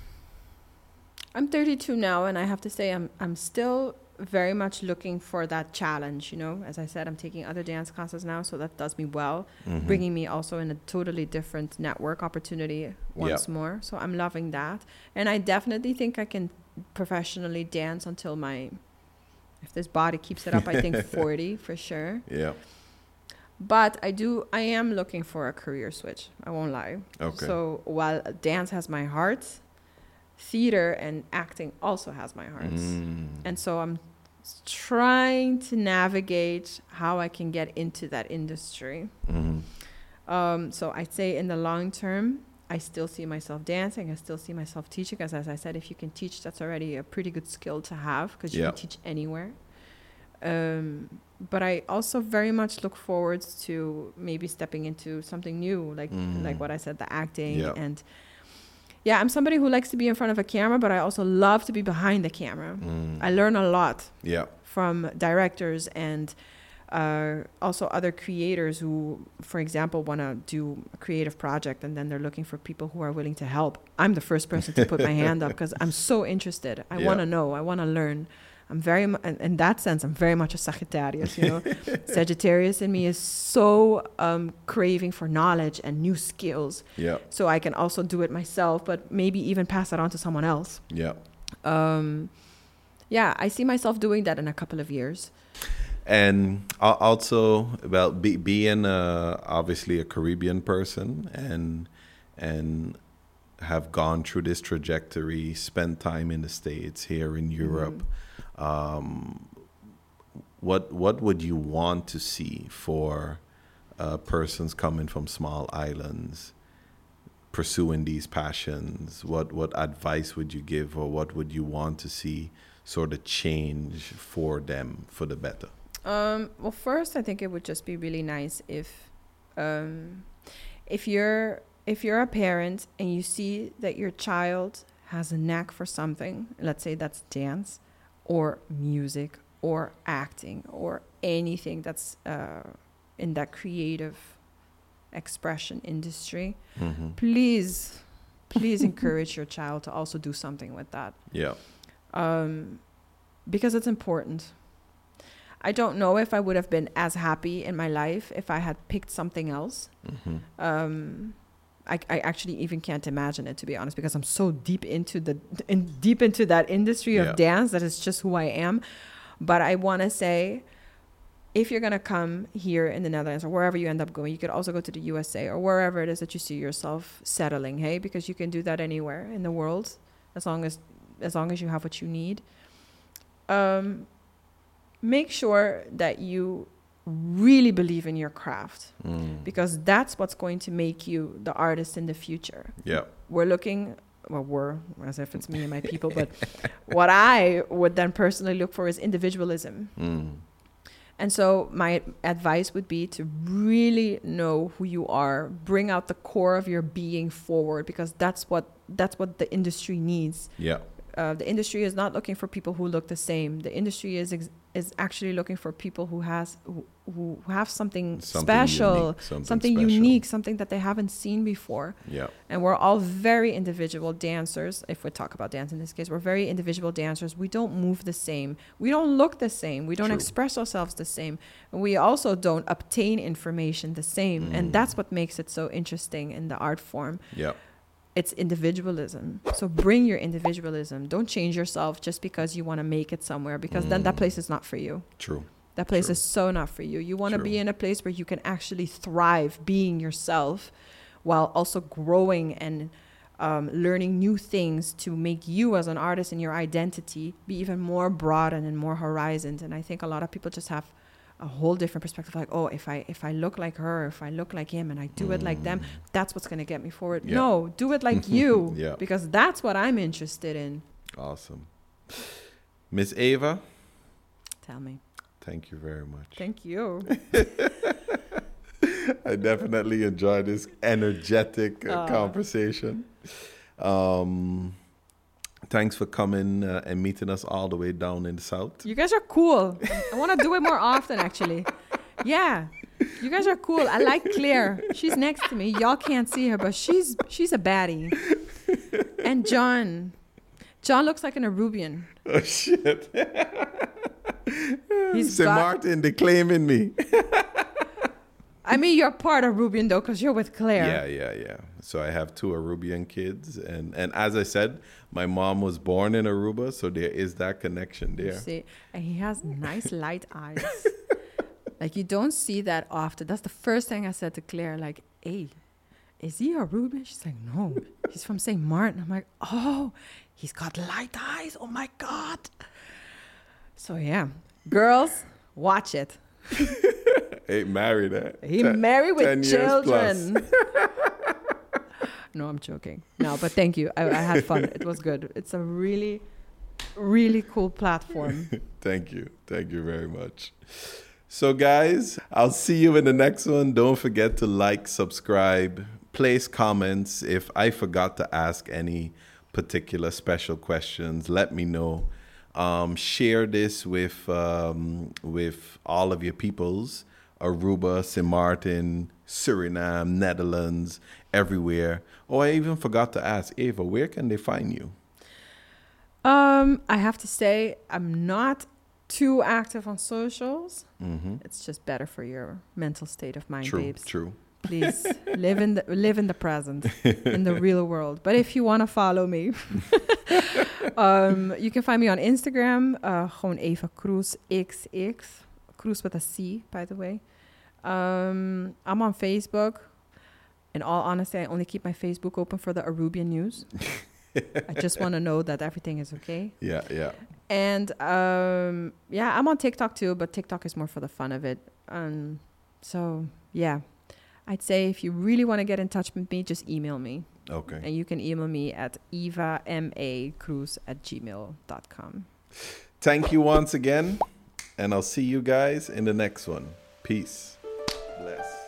I'm thirty-two now, and I have to say I'm I'm still very much looking for that challenge. You know, as I said, I'm taking other dance classes now, so that does me well, Mm-hmm. bringing me also in a totally different network opportunity once Yep. more. So I'm loving that, and I definitely think I can professionally dance until my, if this body keeps it up, I think forty for sure. Yeah. But I do, I am looking for a career switch. I won't lie. Okay. So while dance has my heart, theater and acting also has my heart. Mm. And so I'm trying to navigate how I can get into that industry. Mm-hmm. Um, so I'd say in the long term, I still see myself dancing. I still see myself teaching. Because as I said, if you can teach, that's already a pretty good skill to have because you Yeah. can teach anywhere. Um, but I also very much look forward to maybe stepping into something new, like Mm. like what I said, the acting. Yeah. And yeah, I'm somebody who likes to be in front of a camera, but I also love to be behind the camera. Mm. I learn a lot Yeah. from directors and uh, also other creators who, for example, want to do a creative project and then they're looking for people who are willing to help. I'm the first person to put my hand up because I'm so interested. I Yeah. want to know. I want to learn. I'm very, mu- in, in that sense, I'm very much a Sagittarius, you know. Sagittarius in me is so um, craving for knowledge and new skills. Yeah. So I can also do it myself, but maybe even pass it on to someone else. Yeah. Um, yeah, I see myself doing that in a couple of years. And al- also, well, be, being uh, obviously a Caribbean person and and have gone through this trajectory, spent time in the States, here in Europe, um, what what would you want to see for uh, persons coming from small islands pursuing these passions? What what advice would you give, or what would you want to see sort of change for them for the better? Um, well, first, I think it would just be really nice if, um, if you're if you're a parent and you see that your child has a knack for something, let's say that's dance, or music, or acting, or anything that's uh, in that creative expression industry, Mm-hmm. please, please encourage your child to also do something with that. Yeah. Um, because it's important. I don't know if I would have been as happy in my life if I had picked something else. Mm-hmm. Um, I, I actually even can't imagine it, to be honest, because I'm so deep into the in, deep into that industry of Yeah. dance that it's just who I am. But I want to say, if you're gonna come here in the Netherlands or wherever you end up going, you could also go to the U S A or wherever it is that you see yourself settling. Hey, because you can do that anywhere in the world, as long as as long as you have what you need. Um, make sure that you really believe in your craft, Mm. because that's what's going to make you the artist in the future. Yeah. We're looking, well, we're, as if it's me and my people, but what I would then personally look for is individualism. Mm. And so my advice would be to really know who you are, bring out the core of your being forward, because that's what that's what the industry needs. Yeah. Uh, the industry is not looking for people who look the same. The industry is ex- is actually looking for people who has who, who have something, Something special, unique, something something special. unique, something that they haven't seen before. Yeah. And we're all very individual dancers. If we talk about dance in this case, we're very individual dancers. We don't move the same. We don't look the same. We don't True. express ourselves the same. And we also don't obtain information the same. Mm. And that's what makes it so interesting in the art form. Yeah. It's individualism. So bring your individualism. Don't change yourself just because you want to make it somewhere, because mm. then that place is not for you. True. That place True. is so not for you. You want to True. be in a place where you can actually thrive being yourself while also growing and um, learning new things to make you as an artist and your identity be even more broadened and more horizoned. And I think a lot of people just have a whole different perspective, like, oh, if I if I look like her, if I look like him, and I do mm. it like them, that's what's going to get me forward. Yeah. No, do it like you, yeah. because that's what I'm interested in. Awesome. Miss Ava? Tell me. Thank you very much. Thank you. I definitely enjoyed this energetic uh, uh. conversation. Um, thanks for coming uh, and meeting us all the way down in the South. You guys are cool. I want to do it more often, actually. Yeah. You guys are cool. I like Claire. She's next to me. Y'all can't see her, but she's she's a baddie. And John. John looks like an Arubian. Oh, shit. He's Saint Martin, they claiming me. I mean, you're part of Arubian, though, because you're with Claire. Yeah, yeah, yeah. So I have two Arubian kids. And, and as I said, my mom was born in Aruba, so there is that connection there. You see, and he has nice light eyes. Like, you don't see that often. That's the first thing I said to Claire, like, hey, is he Arubian? She's like, no, he's from Saint Martin. I'm like, oh, he's got light eyes. Oh, my God. So, yeah. Girls, watch it. He married her. He ten, married with children. No, I'm joking. No, but thank you. I, I had fun. It was good. It's a really, really cool platform. Thank you. Thank you very much. So, guys, I'll see you in the next one. Don't forget to like, subscribe, place comments. If I forgot to ask any particular special questions, let me know. Um, share this with um, with all of your peoples, Aruba, Saint Martin, Suriname, Netherlands, everywhere. Oh, I even forgot to ask, Ava, where can they find you? Um, I have to say, I'm not too active on socials. Mm-hmm. It's just better for your mental state of mind, true, babes. True, Please live in the live in the present, in the real world. But if you want to follow me, um, you can find me on Instagram. Uh, gewoon Ava Cruz X X. Cruz with a C, by the way. Um, I'm on Facebook. In all honesty, I only keep my Facebook open for the Arubian news. I just want to know that everything is okay. Yeah, yeah. And um, yeah, I'm on TikTok too, but TikTok is more for the fun of it. Um, so yeah, I'd say if you really want to get in touch with me, just email me. Okay. And you can email me at evamacruz at gmail dot com. Thank you once again, and I'll see you guys in the next one. Peace. Bless.